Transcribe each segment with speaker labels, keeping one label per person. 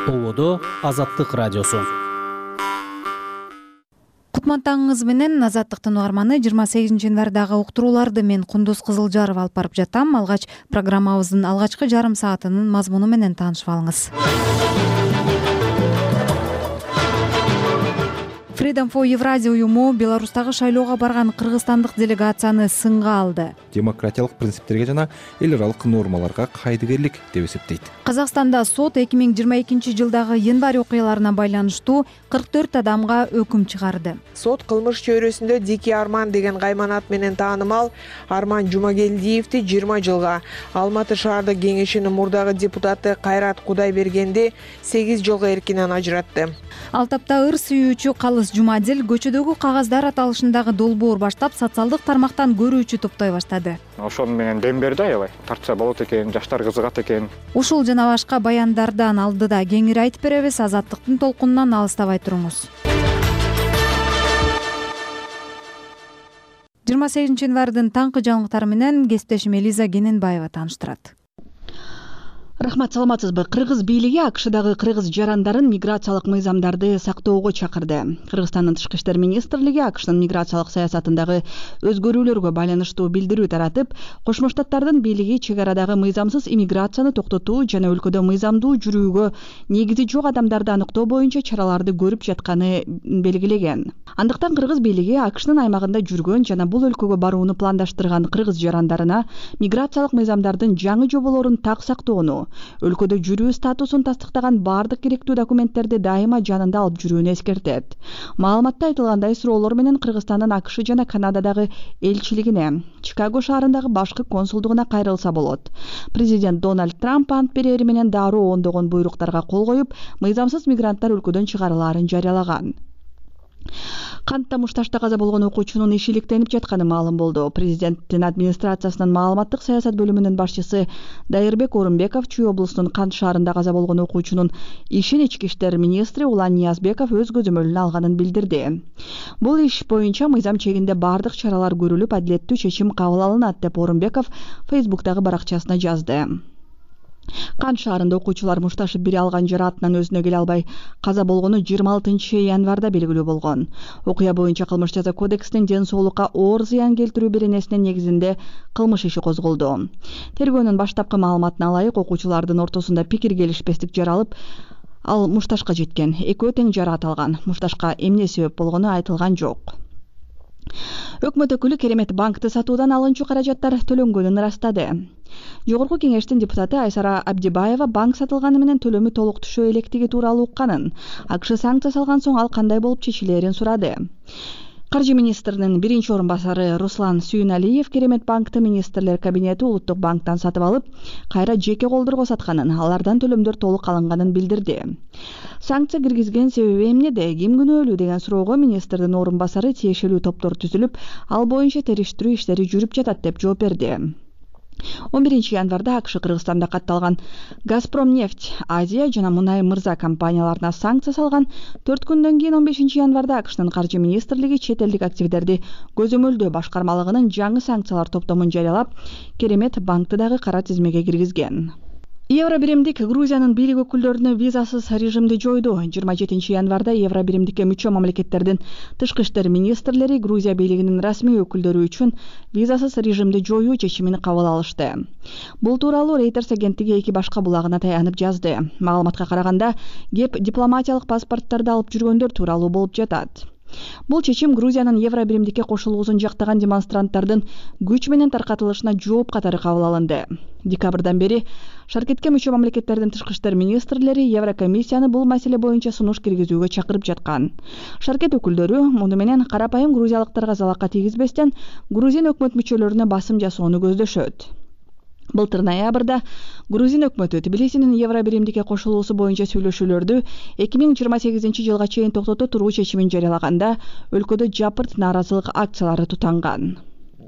Speaker 1: Ободо Азаттык радиосу.
Speaker 2: Кутман таңыңыз менен Азаттыктын угарманы 28 январдагы уктурууларды мен Кундуз Кызылжаров алып барып жатам. Алгач программабыздын алгачкы жарым саатынын мазмуну менен таанышып алыңыз. Freedom for Евразия уюму Беларустагы шайлоого барган кыргызстандык делегацияны сынга алды.
Speaker 3: Демократиялык принциптерге жана эл аралык нормаларга кайдыгерлик деп эсептейт.
Speaker 2: Казакстанда сот 2022 жылдагы январь окуяларына байланыштуу 44 адамга өкүм чыгарды.
Speaker 4: Сот кылмыш чөйрөсүндө Дики Арман деген кайман ат менен таанымал Арман Жумагелдиевди 20 жылга, Алматы шаардык кеңешинин мурдагы депутаты Кайрат Кудайбергенди 8 жылга эркинен ажыратты.
Speaker 2: Ал тапта ыр сүйүүчү Калыс Жумадил көчөдөгү кагаздар аталышындагы долбоор баштап социалдык тармактан көрүүчү топтой баштады.
Speaker 5: Ошону менен дем берди аябай. Тартса болот экен, жаштар кызыгат экен.
Speaker 2: Ушул жана башка баяндардан алдыда кеңири айтып беребиз. Азаттыктын толкунунан алыстабай туруңуз. 28 январдын таңкы жаңылыктары менен кесиптешим Элиза Кененбаева тааныштырат.
Speaker 6: Рахмат, саламатсызбы? Кыргыз бийлиги АКШдагы кыргыз жарандарын миграциялык мыйзамдарды сактоого чакырды. Кыргызстандын тышкы иштер министрлиги АКШнын миграциялык саясатындагы өзгөрүүлөргө байланыштуу билдирүү таратып, Кошмо Штаттардын бийлиги чек арадагы мыйзамсыз иммиграцияны токтотуу жана өлкөдө мыйзамдуу жүрүүгө негизи жок адамдарды аныктоо боюнча чараларды көрүп жатканы белгилеген. Андыктан кыргыз бийлиги АКШнын аймагында жүргөн жана бул өлкөгө барууну пландаштырган кыргыз жарандарына миграциялык мыйзамдардын жаңы жоболорун так сактоону, өлкөдө жүрүү статусун тастыктаган баардык керектүү документтерди дайыма жанында алып жүрүүнү эскертет. Маалыматта айтылгандай суроолор менен Кыргызстандын АКШ жана Канададагы элчилигине, Чикаго шаарындагы башкы консулдугуна кайрылса болот. Президент Дональд Трамп ант берери менен дароо ондогон буйруктарга кол коюп, мыйзамсыз мигранттар өлкөдөн чыгарылаарын жарыялаган. Кантта Мушташта каза болгон окуучунун иши иликтенип жатканы маалым болду. Президенттин администрациясынын маалыматтык саясат бөлүмүнүн башчысы Дайырбек Орунбеков Чүй облусунун Кант шаарында каза болгон окуучунун ишин ички иштер министри Улан Ниязбеков өз көзөмөлүнө алганын билдирди. Бул иш боюнча мыйзам чегинде баардык чаралар көрүлүп, адилеттүү чечим кабыл алынат деп Орунбеков Фейсбуктагы баракчасына жазды. Кант шаарында окуучулар Мушташып бири алган жараатынан өзүнө келе албай каза болгону 26 январда белгилүү болгон. Окуя боюнча кылмыш жаза кодексинин ден соолукка оор зыян келтирүү беренесинин негизинде кылмыш иши козголду. Тергөөнүн баштапкы маалыматына ылайык, окуучулардын ортосунда пикир келишпестик жаралып, ал Мушташка жеткен. Экөө тең жараат алган. Мушташка эмне себеп болгону айтылган жок. Өкмөт өкүлү Керемет банкты сатуудан алынчу каражаттар төлөнгөнүн ырастады. Жогорку кеңештин депутаты Айсара Абдибаева банк сатылганы менен төлөмү толук түшө электиги тууралуу укканын, АКШ санкция салган соң ал кандай болуп чечилерин сурады. Каржы министринин биринчи орун басары Руслан Сүйүналиев Керемет банкты министрлер кабинети Улуттук банктан сатып алып, кайра жеке колдорго сатканын, алардан төлөмдөр толук алынганын билдирди. Санкция киргизген себеби эмнеде, ким күнөөлүү деген суроого министрдин орун басары тиешелүү топтор түзүлүп, ал боюнча териштирүү иштери жүрүп жатат деп жооп берди. 11 январда АКШ Кыргызстанда катталган Газпромнефть Азия жана Мунай Мырза компанияларына санкция салган. 4 күндөн кийин 15 январда АКШнын каржы министрлиги чет элдик активдерди көзөмөлдөө башкармалыгынын жаңы санкциялар топтомун жарыялап, Керемет банкты дагы кара тизмеге киргизген. Евробиримдик Грузиянын бийлик өкүлдөрүнө визасыз режимди жойду. 27 январда Евробиримдикке мүчө мамлекеттердин тышкы иштер министрлери Грузия бийлигинин расмий өкүлдөрү үчүн визасыз режимди жоюу чечимин кабыл алышты. Бул тууралуу Reuters агенттиги эки башка булагына таянып жазды. Маалыматка караганда, кеп дипломатиялык паспорттарды алып жүргөндөр тууралуу болуп жатат. Бул чечим Грузиянын Евробиримдикке кошулуусун жактаган демонстранттардын күч менен таркатылышына жооп катары кабыл алынды. Декабрдан бери шаркетке мүчө мамлекеттердин тышкы иштер министрлери Еврокомиссияны бул маселе боюнча сунуш киргизүүгө чакырып жаткан. Шаркет өкүлдөрү муну менен карапайым грузиялыктарга залалка тийгизбестен Грузин өкмөт мүчөлөрүнө басым жасоону көздөшөт. Былтыр ноябрда Грузин өкмөтү Тбилисинин Евробиримдикке кошулуусу боюнча сүйлөшүүлөрдү 2028 жылга чейин токтото туруу чечимин жарыялаганда, өлкөдө жапырт нааразылык акциялары тутанган.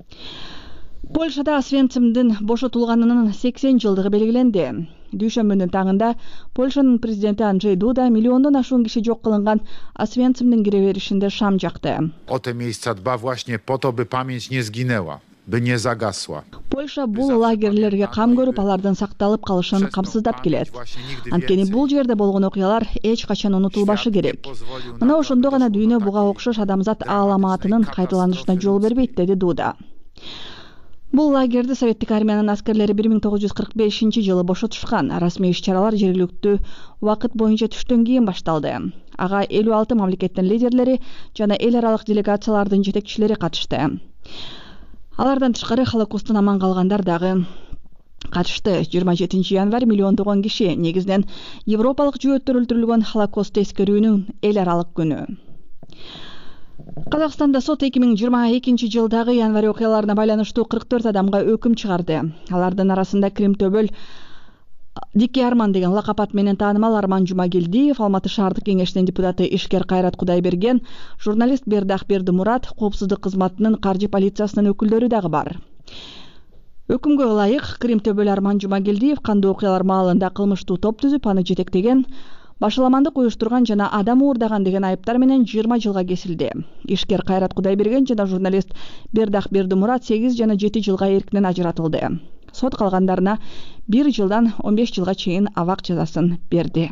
Speaker 6: Польшада Освенцимдин бошотулганынын 80 жылдыгы белгиленди. Дүйшөмбүнүн таңында Польшанын президенти Анджей Дуда миллиондон ашуун киши жок кылынган Освенцимдин кире беришинде шам жакты.
Speaker 7: О te miejsca dba właśnie po to, by pamięć nie zginęła. by nie zagasła.
Speaker 6: Польша бул лагерлерге кам көрүп, алардын сакталып калышын камсыздап келет. Анткени бул жерде болгон окуялар эч качан унутулбашы керек. Мына ошондо гана дүйнө буга окшош адамзат ааламатынын кайталанышына жол бербейт, деди Дуда. Бул лагерди советтик армиянын аскерлери 1945-жылы бошотушкан. Расмий иш-чаралар жергиликтүү убакыт боюнча түштөн кийин башталды. Ага 56 мамлекеттин лидерлери жана эл аралык делегациялардын жетекчилери катышты. Алардан тышкары Холокосттун аман калгандар дагы катышты. 27 январь миллиондогон киши, негизинен европалык жөөттөр өлтүрүлгөн Холокостtu эскерүүнүн эл аралык күнү. Казакстанда сот 2022-жылдагы январь окуяларына байланыштуу 44 адамга өкүм чыгарды. Алардын арасында Крим-төбөл Дики Арман деген лакап ат менен таанымал Арман Жумагелдиев, Алматы шаардык кеңештин депутаты Ишкер Кайрат Кудайберген, журналист Бердах Бердимурат, коопсуздук кызматынын каржы полициясынын өкүлдөрү дагы бар. Өкүмгө ылайык Крим-төбөл Арман Жумагелдиев кандуу окуялар маалында кылмыштуу топ түзүп, аны жетектеген, башаламандык уюштурган жана адам уурдаган деген айыптар менен 20 жылга кесилди. Ишкер Кайрат Кудайберген жана журналист Бердах Бердимурат 8 жана 7 жылга эркинен ажыратылды. Сот калгандарына 1 жылдан 15 жылга чейин абак жазасын берди.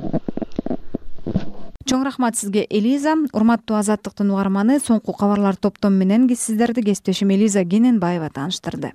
Speaker 2: Чоң рахмат сизге, Элиза. Урматтуу Азаттыктын угарманы, соңку кабарлар топтому менен сиздерди кесиптешим Элиза Гененбаева тааныштырды.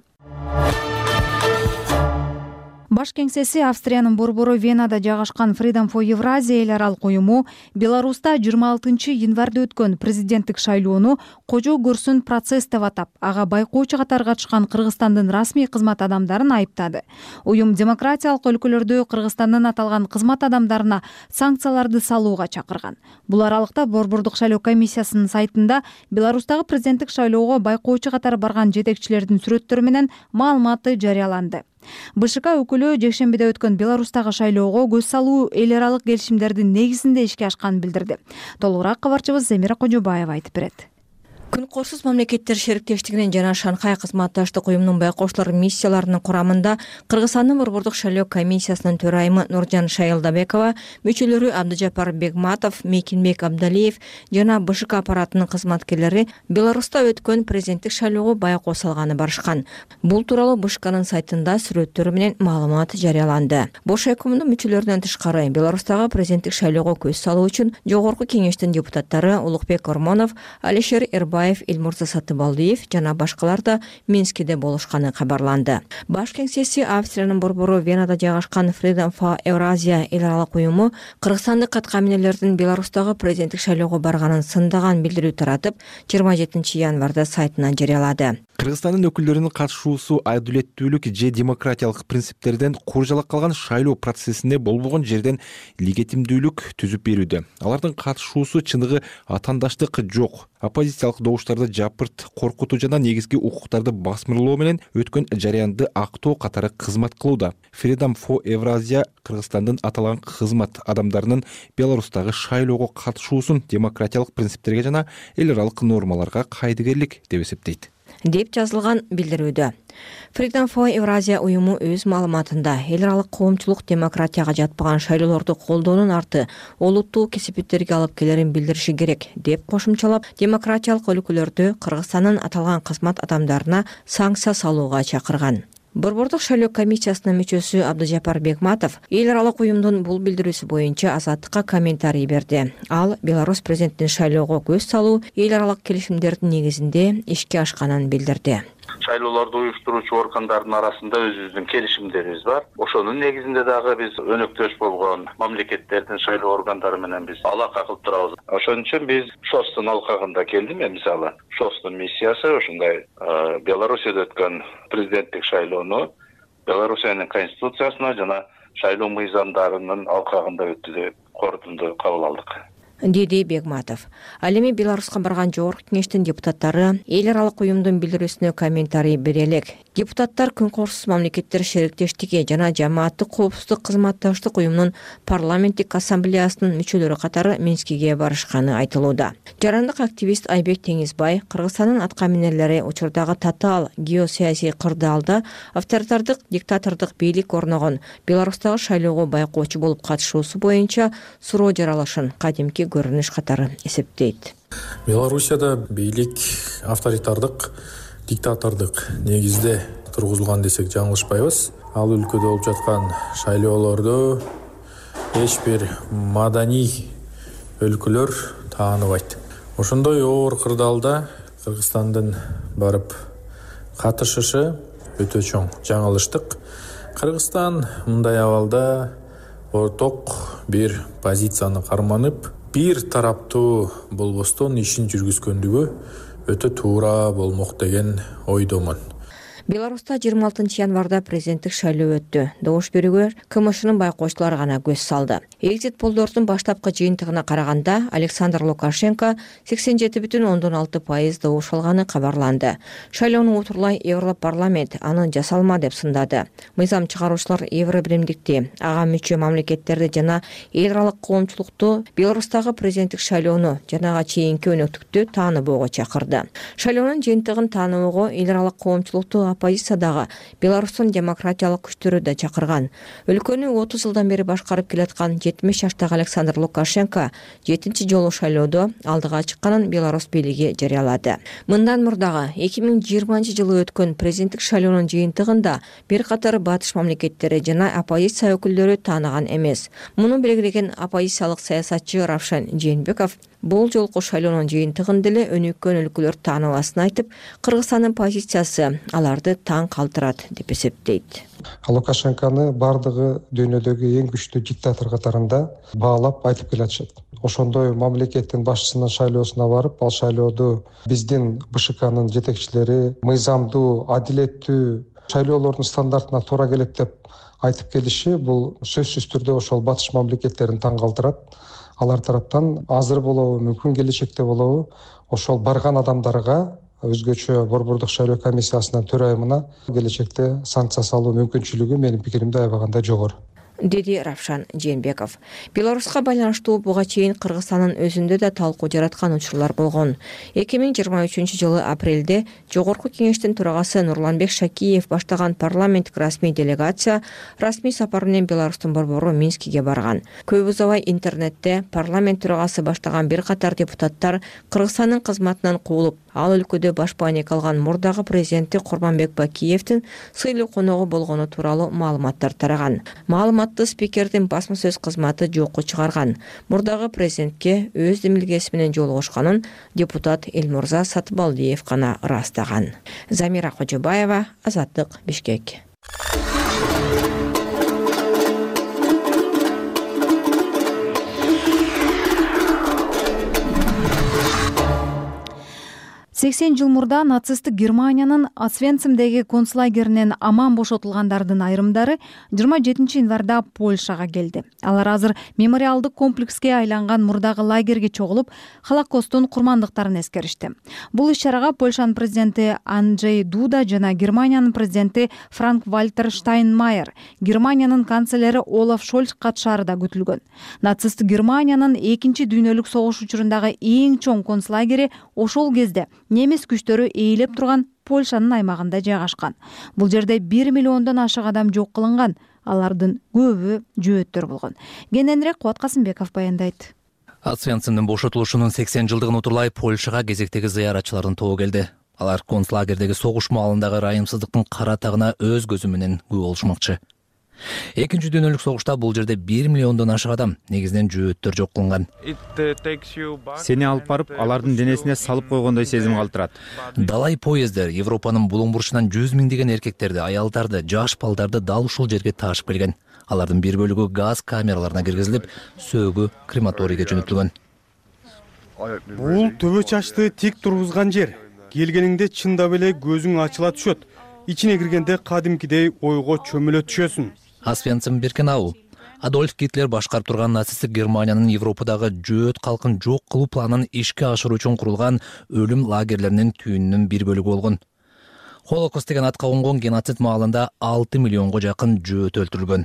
Speaker 2: Баш кеңсеси Австриянын борбору Венада жайгашкан Freedom for Eurasia эл аралык уюму Беларуста 26 январда өткөн президенттик шайлоону кожо көрсүн процесс деп атап, ага байкоочу катары катышкан Кыргызстандын расмий кызмат адамдарын айыптады. Уюм демократиялык өлкөлөрдө Кыргызстандын аталган кызмат адамдарына санкцияларды салууга чакырган. Бул аралыкта борбордук шайлоо комиссиясынын сайтында Беларустагы президенттик шайлоого байкоочу катары барган жетекчилердин сүрөттөрү менен маалыматы жарыяланды. БШК өкүлү жекшембиде өткөн Беларустагы шайлоого көз салуу эл аралык келишимдердин негизинде ишке ашканын билдирди. Толугураак кабарчыбыз Замира Кожобаева айтып берет.
Speaker 8: Күн корсуз мамлекеттер шериктештигинин жана Шанхай кызматташтык уюмунун байкоочулар миссияларынын курамында Кыргызстандын борбордук шайлоо комиссиясынын төрайымы Нуржан Шайылдабекова, мүчөлөрү Абдыжапар Бегматов, Мекинбек Абдалиев жана БШК аппаратынын кызматкерлери Беларуста өткөн президенттик шайлоого байкоо салганы барышкан. Бул тууралуу БШКнын сайтында сүрөттөрү менен маалымат жарыяланды. Бош өкүмдүн мүчөлөрүнөн тышкары Беларустагы президенттик шайлоого көз салуу үчүн Жогорку кеңештин депутаттары Улукбек Ормонов, Алишер Эрбаев, Элмурза Сатыбалдиев жана башкалар да Минскиде болушканы кабарланды. Баш кеңсеси Австриянын борбору Венада жайгашкан Freedom for Eurasia эл аралык уюму кыргызстандык каткаминерлердин Беларустагы президенттик шайлоого барганын сындаган билдирүү таратып 27 январда сайтынан жарыялады.
Speaker 3: Кыргызстандын өкүлдөрүнүн катышуусу адилеттүүлүк же демократиялык принциптерден куржалак калган шайлоо процессине болбогон жерден легитимдүүлүк түзүп берүүдө. Алардын катышуусу чыныгы атаандаштык жок. Оппозициялык добуштарды жапырт, коркутуу жана негизги укуктарды басмырлоо менен өткөн жарыянды актоо катары кызмат кылууда. Freedom for Eurasia Кыргызстандын аталган кызмат адамдарынын Беларустагы шайлоого катышуусун демократиялык принциптерге жана эл аралык нормаларга кайдыгерлик деп эсептейт,
Speaker 8: деп жазылган билдирүүдө. Freedom for Eurasia уюму өз маалыматында эл аралык коомчулук демократияга жатпаган шайлоолорду колдоонун арты олуттуу кесипеттерге алып келерин билдириши керек деп кошумчалап, демократиялык өлкөлөрдө Кыргызстандын аталган кызмат адамдарына санкция салууга чакырган. Борбордук шайлоо комиссиясынын мүчөсү Абдыжапар Бегматов эл аралык уюмдун бул билдирүүсү боюнча Азаттыкка комментарий берди. Ал Беларусь президентин шайлоого көз салуу эл аралык келишимдердин негизинде ишке ашканын билдирди.
Speaker 9: Шайлоолорду уюштуруучу органдардын арасында өзүбүздүн келишимдерибиз бар. Ошонун негизинде дагы биз өнөктөш болгон мамлекеттердин шайлоо органдары менен биз алака кылып турабыз. Ошон үчүн биз ШОСтун алкагында келдим. Мисалы, ШОСтун миссиясы ошондой Белоруссияда өткөн президенттик шайлоону Белоруссиянын конституциясына жана шайлоо мыйзамдарынын алкагында өттү деп корутунду кабыл алдык,
Speaker 8: деди Бегматов. Ал эми Беларуска барган Жогорку кеңештин депутаттары эл аралык уюмдун билдирүүсүнө комментарий бере элек. Депутаттар Күн корсуз мамлекеттер шериктештиги жана жамааттык коопсуздук кызматташтык уюмунун парламенттик ассамблеясынын мүчөлөрү катары Минскиге барышканы айтылууда. Жарандык активист Айбек Теңизбай Кыргызстандын аткаминерлери учурдагы татаал геосаясий кырдаалда авторитардык диктатордук бийлик орногон Беларустагы шайлоого байкоочу болуп катышуусу боюнча суроо жаралышын кадимки көрүнүш катары эсептейт.
Speaker 10: Белоруссияда бийлик авторитардык
Speaker 7: диктатордук негизде тургузулган десек жаңылышпайбыз. Ал өлкөдө болуп жаткан шайлоолорду эч бир маданий өлкөлөр тааныбайт. Ошондой оор кырдаалда Кыргызстандын барып катышышы өтө чоң жаңылыштык. Кыргызстан мындай абалда орток бир позицияны карманып, бир тараптуу болбостон ишин жүргүзгөндүгү өтө туура болмок деген ойдомун.
Speaker 8: Беларуста 26 январда президенттик шайлоо өттү. Добуш берүүгө КМШнын байкоочулары гана көз салды. Экзит полдордун баштапкы жыйынтыгына караганда Александр Лукашенко 87,6% добуш алганы кабарланды. Шайлоону утурлай Европарламент аны жасалма деп сындады. Мыйзам чыгаруучулар Евробиримдикти, ага мүчө мамлекеттерди жана эл аралык коомчулукту Беларустагы президенттик шайлоону жанага чейинки өнөктүктү тааныбоого чакырды. Шайлоонун жыйынтыгын тааныбоого эл аралык коомчулукту оппозициядагы Беларустун демократиялык күчтөрү да чакырган. Өлкөнү 30 жылдан бери башкарып келаткан 70 жаштагы Александр Лукашенко 7-чи жолу шайлоодо алдыга чыкканын Беларусь бийлиги жарыялады. Мындан мурдагы 2020-жылы өткөн президенттик шайлоонун жыйынтыгында бир катар батыш мамлекеттери жана оппозиция өкүлдөрү тааныган эмес. Муну белгилеген оппозициялык саясатчы Равшан Жээнбеков бул жолку шайлоонун жыйынтыгын деле өнүккөн өлкөлөр тааныбасын айтып, Кыргызстандын позициясы аларды таң калтырат деп эсептейт.
Speaker 10: Лукашенконы бардыгы дүйнөдөгү эң күчтүү диктатор катарында баалап айтып келатышат. Ошондой мамлекеттин башчысынын шайлоосуна барып, ал шайлоодо биздин БШКнын жетекчилери мыйзамдуу, адилеттүү шайлоолордун стандартына туура келет деп айтып келиши бул сөзсүз түрдө ошол батыш мамлекеттерин таң калтырат. Алар тараптан азыр болобу, мүмкүн келечекте болобу, ошол барган адамдарга өзгөчө Борбордук шайлоо комиссиясынын төрайымына келечекте санкция салуу мүмкүнчүлүгү менин пикиримде аябаганда жогору,
Speaker 8: деди Равшан Жээнбеков. Беларуска байланыштуу буга чейин Кыргызстандын өзүндө да талкуу жараткан учурлар болгон. 2023-жылы апрелде Жогорку кеңештин төрагасы Нурланбек Шакиев баштаган парламенттик расмий делегация расмий сапар менен Беларустун борбору Минскиге барган. Көп узабай интернетте парламент төрагасы баштаган бир катар депутаттар Кыргызстандын кызматынан куулуп, ал өлкөдө баш байнек алган мурдагы президенти Курманбек Бакиевдин сыйлуу коногу болгону тууралуу маалыматтар тараган. Маалыматты спикердин басма сөз кызматы жокко чыгарган. Мурдагы президентке өз демилгеси менен жолугушканын депутат Элмурза Сатыбалдиев гана ырастаган. Замира Кожобаева, Азаттык, Бишкек.
Speaker 2: 80 жыл мурда нацисттик Германиянын Освенцимдеги концлагеринен аман бошотулгандардын айрымдары 27 январда Польшага келди. Алар азыр мемориалдык комплекске айланган мурдагы лагерге чогулуп, Холокосттун курмандыктарын эскеришти. Бул иш-чарага Польшанын президенти Анджей Дуда жана Германиянын президенти Франк-Вальтер Штайнмайер, Германиянын канцлери Олаф Шольц катышаары да күтүлгөн. Нацисттик Германиянын 2-чи дүйнөлүк согуш учурундагы эң чоң концлагери ошол кезде немис күчтөрү ээлеп турган Польшанын аймагында жайгашкан. Бул жерде 1 миллиондон ашык адам жок кылынган, алардын көбү жөөттөр болгон. Кененирээк Кубат Касымбеков баяндайт.
Speaker 11: Освенцимдин бошотулушунун 80 жылдыгын утурлай Польшага кезектеги зыяратчылардын тобу келди. Алар концлагердеги согуш маалындагы ырайымсыздыктын кара тагына өз көзү менен күбө болушмакчы. Экинчи дүйнөлүк согушта бул жерде 1 миллиондон ашык адам, негизинен жөөттөр жок кылынган.
Speaker 12: Сени алып барып, алардын денесине салып койгондой сезим калтырат.
Speaker 11: Далай поездер Европанын булуң бурчунан 100 миңдеген эркектерди, аялдарды, жаш балдарды дал ушул жерге ташып келген. Алардын бир бөлүгү газ камераларына киргизилип, сөөгү крематорийге жөнөтүлгөн.
Speaker 13: Бул төбө чачты тик тургузган жер. Келгениңде чындап эле көзүң ачыла түшөт. Ичине киргенде кадимкидей ойго чөмүлө түшөсүң.
Speaker 11: Освенцим Биркенау. Адольф Гитлер башкарып турган нацисттик Германиянын Европадагы жөөт калкын жок кылуу планын ишке ашыруу үчүн курулган өлүм лагерлеринин түйүнүнүн бир бөлүгү болгон. Холокост деген атка конгон геноцид маалында 6 миллионго жакын жөөт өлтүрүлгөн.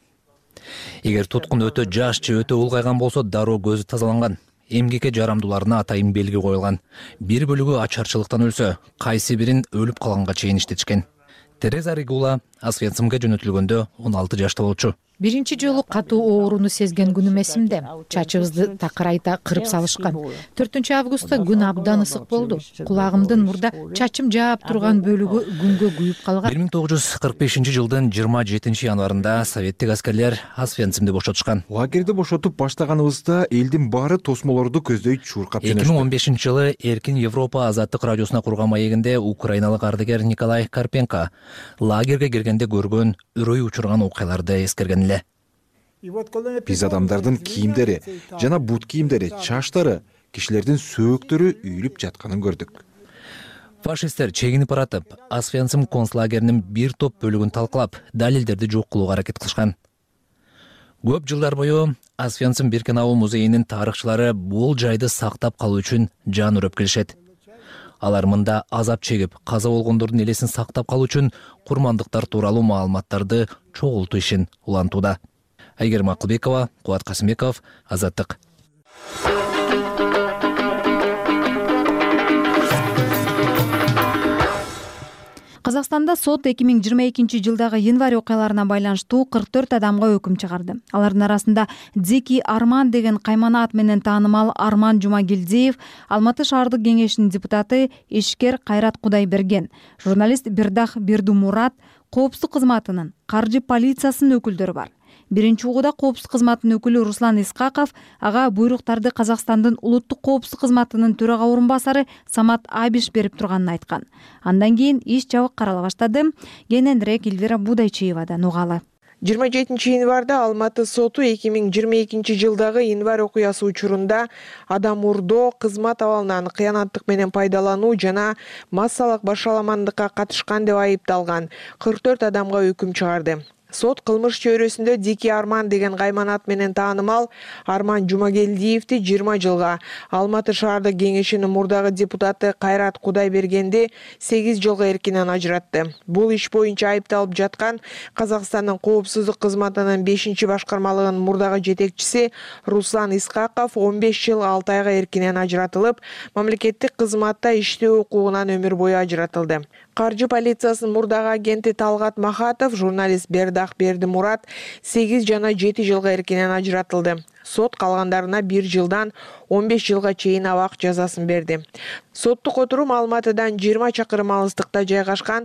Speaker 11: Эгер туткун өтө жаш же өтө улгайган болсо, дароо көзү тазаланган. Эмгекке жарамдууларына атайын белги коюлган. Бир бөлүгү ачарчылыктан өлсө, кайсы бирин өлүп калганга чейин иштетишкен. Тереза Регула Освенцимге жөнөтүлгөндө 16 жашта болчу.
Speaker 14: Биринчи жолу катуу ооруну сезген күнүм эсимде. Чачыбызды такырайта кырып салышкан. 4 августта күн абдан ысык болду. Кулагымдын мурда чачым жаап турган бөлүгү күнгө күйүп калган.
Speaker 11: 1945-жылдын 27 январында советтик аскерлер Освенцимди бошотушкан.
Speaker 3: Лагерди бошотуп баштаганыбызда элдин баары тосмолорду көздөй чуркап жөнөштү.
Speaker 11: 2015-жылы Эркин Европа азаттык радиосуна курган маегинде украиналык ардагер Николай Карпенко лагерге киргенде көргөн үрөй учурган окуяларды эскерген эле.
Speaker 3: Биз адамдардын кийимдери жана бут кийимдери, чаштары, кишилердин сөөктөрү үйүлүп жатканын көрдүк.
Speaker 11: Фашисттер чегинип баратып, Освенцим концлагеринин бир топ бөлүгүн талкалап, далилдерди жок кылууга аракет кылышкан. Көп жылдар бою Освенцим Биркенау музейинин тарыхчылары бул жайды сактап калуу үчүн жан үрөп келишет. Алар мында азап чегип, каза болгондордун элесин сактап калуу үчүн курмандыктар тууралуу маалыматтарды чогултуу ишин улантууда. Айгерим Акылбекова, Кубат Касымбеков, Азаттык.
Speaker 2: Казакстанда сот 2022-жылдагы январь окуяларына байланыштуу 44 адамга өкүм чыгарды. Алардын арасында Зеки Арман деген каймана ат менен таанымал Арман Жумагелдиев, Алматы шаардык кеңешинин депутаты ишкер Кайрат Кудайберген, журналист Бердах Бердумурат, коопсуздук кызматынын, каржы полициясынын өкүлдөрү бар. Биринчи угуда коопсуздук кызматынын өкүлү Руслан Исқақов ага буйруктарды Казакстандын улуттук коопсуздук кызматынын төрага орун басары Самат Абиш берип турганын айткан. Андан кийин иш жабык карала баштады. Кененирээк Элвира Будайчиевадан угалы.
Speaker 4: 27-январда Алматы соту 2022-жылдагы январь окуясы учурунда адам урдоо, кызмат абалынан кыянаттык менен пайдалануу жана массалык башаламандыкка катышкан деп айыпталган 44 адамга өкүм чыгарды. Сот кылмыш чөйрөсүндө Зеки Арман деген кайманат менен таанымал Арман Жумагелдиевди 20 жылга, Алматы шаардык кеңешинин мурдагы депутаты Кайрат Кудайбергенди 8 жылга эркинен ажыратты. Бул иш боюнча айыпталып жаткан Казакстандын коопсуздук кызматынын 5-башкармалыгынын мурдагы жетекчиси Руслан Исқақов 15 жыл 6 айга эркинен ажыратылып, мамлекеттик кызматта иштөө укугунан өмүр бою ажыратылды. Каржы полициясынын мурдагы агенти Талгат Махатов, журналист Бердах Бердумурат 8 жана 7 жылга эркинен ажыратылды. Сот калгандарына 1 жылдан 15 жылга чейин абак жазасын берди. Соттук отурум Алматыдан 20 чакырым алыстыкта жайгашкан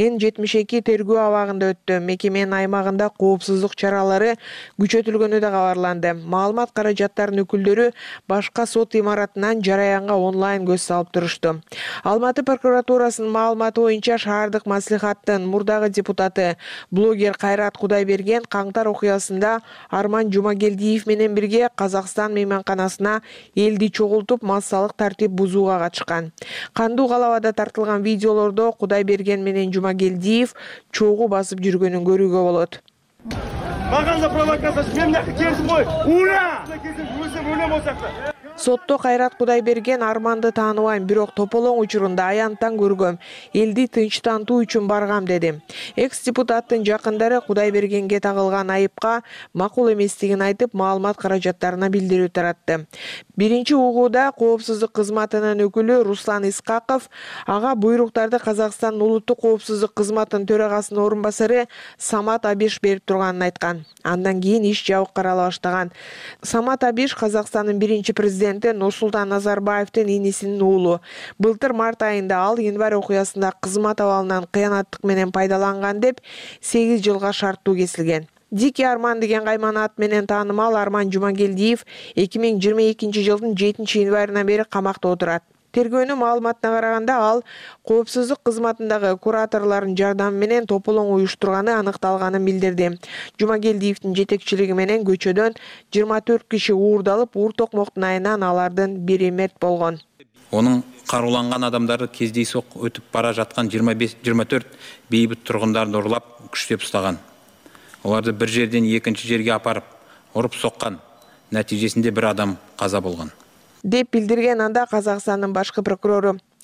Speaker 4: Н-72 тергөө абагында өттү. Мекеменин аймагында коопсуздук чаралары күчөтүлгөнү да кабарланды. Маалымат каражаттарынын өкүлдөрү башка сот имаратынан жараянга онлайн көз салып турушту. Алматы прокуратурасынын маалыматы боюнча шаардык маслихаттын мурдагы депутаты блогер Кайрат Кудайберген каңтар окуясында Арман Жумагелдиев менен бирге Казакстан мейманканасына элди чогултуп массалык тартип бузууга катышкан. Кандуу калабада тартылган видеолордо Кудайберген менен Жумагелдиев чогуу басып жүргөнүн көрүүгө болот. Сотто Кайрат Кудайберген Арманды тааныбайм, бирок тополоң учурунда аянттан көргөм, элди тынчтантуу үчүн баргам деди. Экс-депутаттын жакындары Кудайбергенге тагылган айыпка макул эместигин айтып, маалымат каражаттарына билдирүү таратты. Биринчи угууда коопсуздук кызматынын өкүлү Руслан Исқақов ага буйруктарды Казакстандын улуттук коопсуздук кызматынын төрагасынын орун басары Самат Абиш берип турганын айткан. Андан кийин иш жабык карала баштаган. Самат Абиш Казакстандын биринчи президенти Нурсултан Назарбаевдин инисинин уулу. Былтыр март айында ал январь окуясында кызмат абалынан кыянаттык менен пайдаланган деп 8 жылга шарттуу кесилген. Зеки Арман деген кайманат менен таанымал Арман Жумагелдиев 2022 жылдын 7 январынан бери камакта отурат. Тергөөнүн маалыматына караганда ал коопсуздук кызматындагы кураторлордун жардамы менен тополоң уюштурганы аныкталганын билдирди. Жумагелдиевдин жетекчилиги менен көчөдөн 24 киши уурдалып, уур токмоктун айынан алардын бири мерт болгон.
Speaker 15: Онун каруланган адамдары кездейсоқ өтүп бара жаткан 25-24 бейбит тургундарды урлап, күчтөп устаган. Оларды bir жерден экинчи жерге апарып, уруп соккан. Нәтижесинде bir адам каза болгон
Speaker 4: деп билдирген анда Казакстандын башкы прокурору.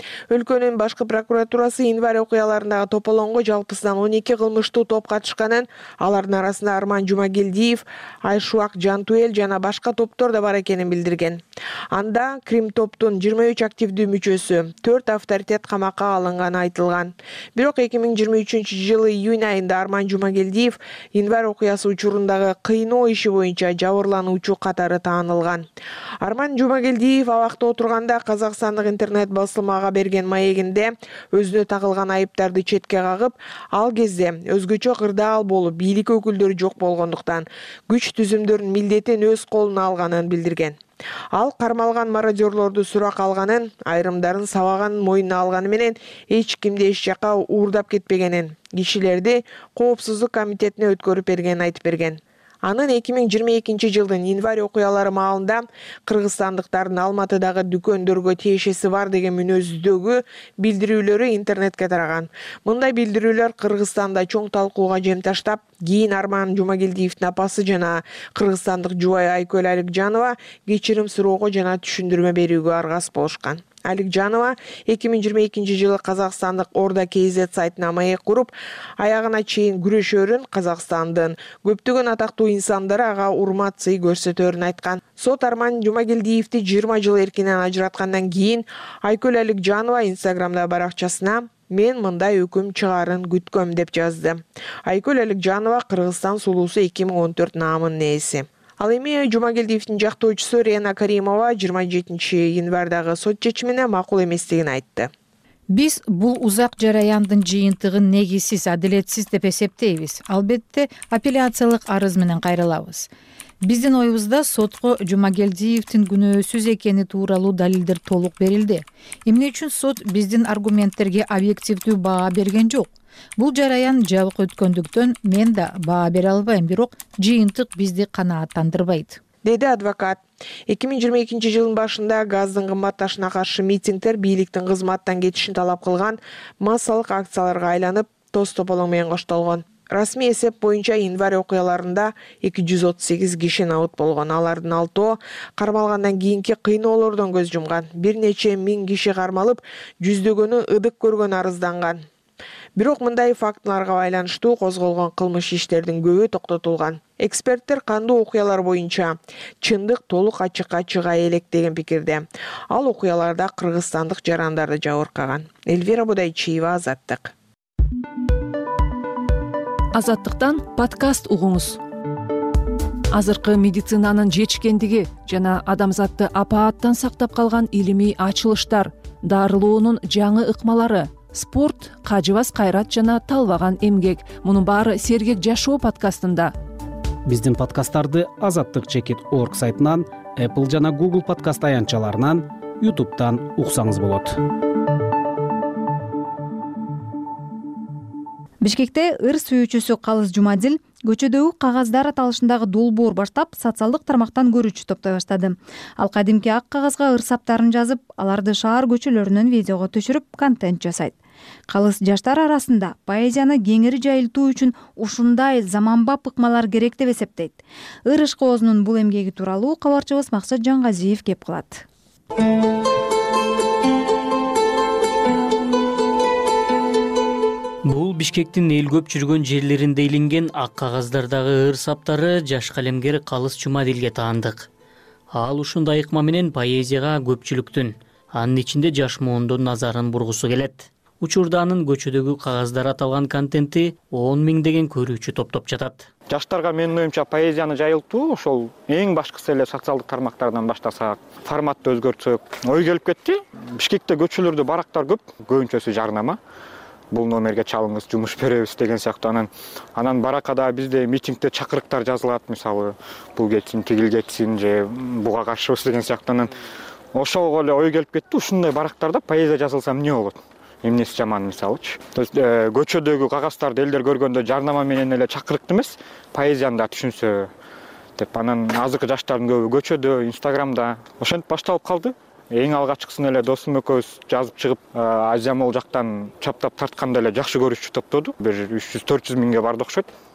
Speaker 4: Өлкөнүн башкы прокуратурасы январь окуяларындагы тополоңго жалпысынан 12 кылмыштуу топ катышканын, алардын арасында Арман Жумагелдиев, Айшуак Жантуэл жана башка топтор да бар экенин билдирген. Анда Крим топтун 23 активдүү мүчөсү, 4 авторитет камакка алынганы айтылган. Бирок 2023-жылы июнь айында Арман Жумагелдиев январь окуясы учурундагы кыйноо иши боюнча жабырлануучу катары таанылган. Арман Жумагелдиев абакта отурганда Казакстандык интернет басылмага берген маегинде өзүнө тагылган айыптарды четке кагып, ал кезде өзгөчө кырдаал болуп, бийлик өкүлдөрү жок болгондуктан күч түзүмдөрүнүн милдетин өз колуна алганын билдирген. Ал кармалган мародёрлорду сурак алганын, айрымдарын сабаганын мойнуна алганы менен эч кимди эч жака уурдап кетпегенин, кишилерди коопсуздук комитетине өткөрүп бергенин айтып берген. Анын 2022-жылдын январь окуялары маалында кыргызстандыктардын Алматыдагы дүкөндөргө тиешеси бар деген мүнөздөгү билдирүүлөрү интернетке тараган. Мындай билдирүүлөр Кыргызстанда чоң талкууга жем таштап, кийин Арман Жумагелдиевдин апасы жана кыргызстандык жубай Айкөл Аликжанова кечирим суроого жана түшүндүрмө берүүгө аргас болушкан. Аликжанова 2022-жылы Казакстандык Орда KZ сайтына маек куруп, аягына чейин күрөшөрүн, Казакстандын көптөгөн атактуу инсандары ага урмат сый көрсөтөрүн айткан. Сот Арман Жумагелдиевди 20 жыл эркинен ажыраткандан кийин Айкөл Аликжанова Инстаграмда баракчасына «Мен мындай өкүм чыгарын күткөм» деп жазды. Айкөл Аликжанова Кыргызстан сулуусу 2014 наамынын ээси. Ал эми Жумагелдиевдин жактоочусу Рена Каримова 27 январдагы сот чечимине макул эместигин айтты.
Speaker 14: Биз бул узак жараяндын жыйынтыгын негизсиз, адилетсиз деп эсептейбиз. Албетте, апелляциялык арыз менен кайрылабыз. Биздин оюбузда сотко Жумагелдиевдин күнөөсүз экени тууралуу далилдер толук берилди. Эмне үчүн сот биздин аргументтерге объективдүү баа берген жок? Бул жараян жабык өткөндүктөн мен да баа бере албайм, бирок жыйынтык бизди канааттандырбайт,
Speaker 4: деди адвокат. 2022-жылдын башында газдын кымбатташына каршы митингдер бийликтин кызматтан кетишин талап кылган массалык акцияларга айланып, тоз тополоң менен коштолгон. Расмий эсеп боюнча январь окуяларында 238 киши набыт болгон. Алардын 6-о кармалгандан кийинки кыйноолордон көз жумган. Бир нече миң киши кармалып, жүздөгөнү ыдык көргөн арызданган. Бирок мындай фактыларга байланыштуу козголгон кылмыш иштердин көбү токтотулган. Эксперттер кандуу окуялар боюнча чындык толук ачыкка чыга элек деген пикирде. Ал окуяларда кыргызстандык жарандарды жабыркаган. Эльвира Будайчиева, Азаттык.
Speaker 16: Азаттыктан подкаст угуңуз. Азыркы медицинанын жетишкендиги жана адамзатты апааттан сактап калган илимий ачылыштар, дарылоонун жаңы ыкмалары, спорт, кажыбас кайрат жана талбаган эмгек. Мунун баары Сергек жашоо подкастында.
Speaker 1: Биздин подкасттарды azattik.org сайтынан, Apple жана Google подкаст аянтчаларынан, YouTube'дан уксаңыз болот.
Speaker 2: Бишкекте ыр сүйүүчүсү Калыс Жумадил көчөдөгү кагаздар аталышындагы долбоор баштап, социалдык тармактан көрүүчү топтой баштады. Ал кадимки ак кагазга ыр саптарын жазып, аларды шаар көчөлөрүнөн видеого түшүрүп, контент жасайт. Калыс жаштар арасында поэзияны кеңири жайылтуу үчүн ушундай заманбап ыкмалар керек деп эсептейт. Ыр ишкоозунун бул эмгеги тууралуу кабарчыбыз Максат Жангазиев кеп кылат.
Speaker 1: Бул Бишкектин эл көп жүргөн жерлеринде илинген ак кагаздардагы ыр саптары жаш калемгер Калыс Жумадилге таандык. Ал ушундай ыкма менен поэзияга көпчүлүктүн, анын ичинде жаш муундун назарын бургусу келет. Учурда анын көчөдөгү кагаздар аталган контенти 10 миңдеген көрүүчү топтоп жатат.
Speaker 5: Жаштарга менин оюмча поэзияны жайылтуу ошол эң башкысы эле социалдык тармактардан баштасак, форматты өзгөртсөк. Ой келип кетти. Бишкекте көчөлөрдө барактар көп, көбүнчөсү жарнама. Бул номерге чалыңыз, жумуш беребиз деген сыяктуу. Анан баракада бизде митингде чакырыктар жазылат, мисалы, бул кетсин, тигил кетсин же буга каршыбыз деген сыяктуу. Ошого эле ой келип кетти, ушундай барактарда поэзия жазылса эмне болот? Эмнеси жаман, мисалычы. То есть көчөдөгү кагаздарды элдер көргөндө жарнама менен эле чакырыктуу эмес, поэзияны да түшүнсө деп. Анан азыркы жаштардын көбү көчөдө, Инстаграмда ошентип башталып калды. Эң алгачкысын эле досум экөөбүз жазып чыгып, Азия мол жактан чаптап тартканда эле жакшы көрүүчү топтоду. Бир 300-400 миңге барды окшойт.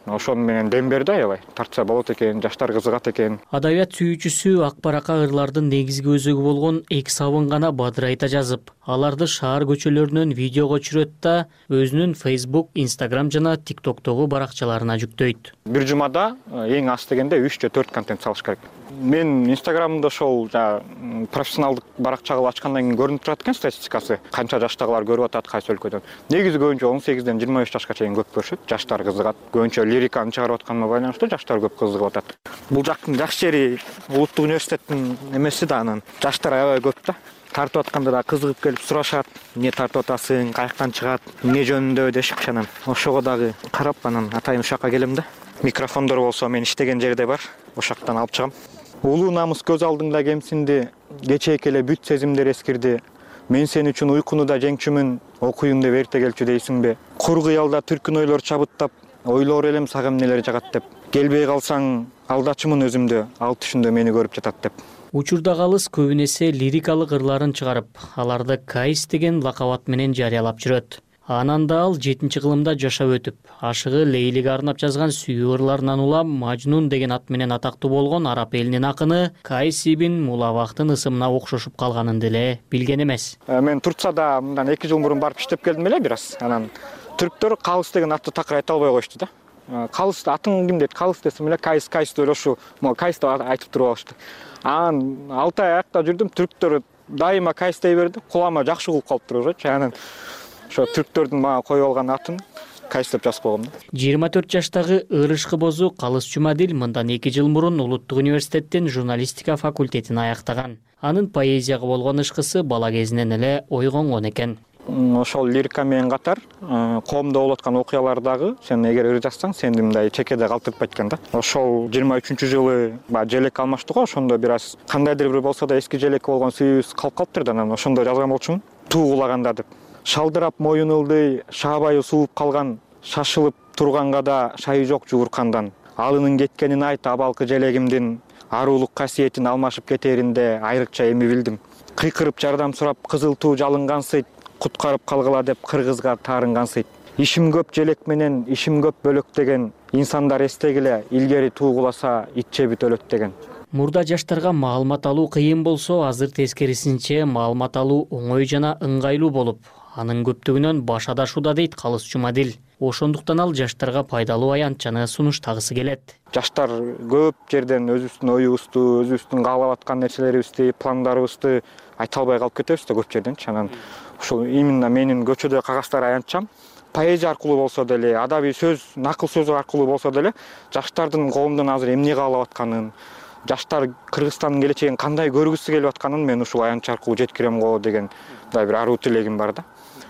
Speaker 5: ошону менен дем берди аябай. Тартса болот экен, жаштар кызыгат экен.
Speaker 1: Адабият сүйүүчүсү ак баракка ырлардын негизги өзөгү болгон эки сабын гана бадырайта жазып, аларды шаар көчөлөрүнөн видеого түшүрөт да өзүнүн Facebook, Instagram жана TikTok'тогу баракчаларына жүктөйт.
Speaker 5: Бир жумада эң аз дегенде 3 же 4 контент салыш керек. Мен Instagram'да ошол профессионалдык баракча кылып ачкандан кийин көрүнүп турат экен статистикасы. Канча жаштагылар көрүп атат, кайсы өлкөдөн. Негизи көбүнчө 18ден 25 жашка чейин көп көрүшөт. Жаштар кызыгат. Көбүнчө лириканы чыгарып атканыма байланыштуу жаштар көп кызыгып атат. Бул жактын жакшы жери улуттук университеттин эмеси да, анан жаштар аябай көп да. Тартып атканда да кызыгып келип сурашат. Эмне тартып атасың, каяктан чыгат, эмне жөнүндө дешипчи, анан ошого дагы карап анан атайын ушакка келем да. Микрофондор болсо мен иштеген жерде бар, ошактан алып чыгам. Улуу намыс көз алдыңда кемсинди, кечээк эле бүт сезимдер эскирди. Мен сен үчүн уйкуну да жеңчүмүн, окуюн деп эрте келчү дейсиңби? Кур кыялда түркүн ойлор чабыттап, ойлор элем сага эмнелер жагат деп. Келбей калсаң алдачымын өзүмдө, ал түшүндө мени көрүп жатат деп.
Speaker 1: Учурда калыс көбүнесе лирикалык ырларын чыгарып, аларды Кайс деген лакабат менен жарыялап жүрөт. Анан да ал 7-чи кылымда жашап өтүп, ашыгы Лейлиге арнап жазган сүйүү ырларынан улам Мажнун деген ат менен атактуу болгон араб элинин акыны Кайс ибн Мулавахтын ысымына окшошуп калганын деле билген эмес.
Speaker 5: Мен Турцияда мындан 2 жыл мурун барып иштеп келдим эле бир аз. Анан түрктөр Калыс деген атты такыр айта албай коюшту да. Калыс атың ким дейт? Калыс десем эле Кайс деп ошо, Кайс деп айтып туруп алышты. Анан 6 ай аякта жүрдүм, түрктөр дайыма Кайс дей берди, кулама жакшы угуп калыптыр ошочу. Анан ошо түрктөрдүн мага коюп алган атын Кайс деп жазып койгом да.
Speaker 1: 24 жаштагы Ырышкы бозу Калыс Жумадил мындан 2 жыл мурун Улуттук университеттин журналистика факультетин аяктаган. Анын поэзияга болгон ышкысы бала кезинен эле ойгонгон экен.
Speaker 5: Ошол лирика менен катар коомдо болуп аткан окуялардагы сен эгер ыр жазсаң, сени мындай чекеде калтыртпайт экен да. Ошол 23-жылы желек алмашты го, ошондо бир аз кандайдыр бир болсо да эски желек болгон сүйүүбүз калып калыптыр да, анан ошондо жазган болчумун. Туугулаганда деп. Шалдырап моюн ылдый, шаабайы сууп калган, шашылып турганга да шайы жок жугуркандан. Алынын кеткенин айт абалкы желегимдин, арулук касиетин алмашып кетеринде айрыкча эми билдим. Кыйкырып жардам сурап кызыл туу жалынгансыйт, куткарып калгыла деп кыргызга таарынгансыйт. Ишим көп желек менен, ишим көп бөлөк деген, инсандар эстегиле, илгери туугуласа ит жебит өлөт деген.
Speaker 1: Мурда жаштарга маалымат алуу кыйын болсо, азыр тескерисинче маалымат алуу оңой жана ыңгайлуу болуп, анын көптүгүнөн баш адашууда дейт Калыс Жумадил. Ошондуктан ал жаштарга пайдалуу аянтчаны сунуштагысы келет.
Speaker 5: Жаштар көп жерден өзүбүздүн оюбузду, өзүбүздүн каалап аткан нерселерибизди, пландарыбызды айта албай калып кетебиз да көп жерденчи. Анан ушул именно менин көчөдө кагаздар аянтчам поэзия аркылуу болсо деле, адабий сөз, накыл сөз аркылуу болсо деле жаштардын коомдон азыр эмне каалап атканын, жаштар Кыргызстандын келечегин кандай көргүсү келип атканын мен ушул аянтча аркылуу жеткирем го деген мындай бир аруу тилегим бар да.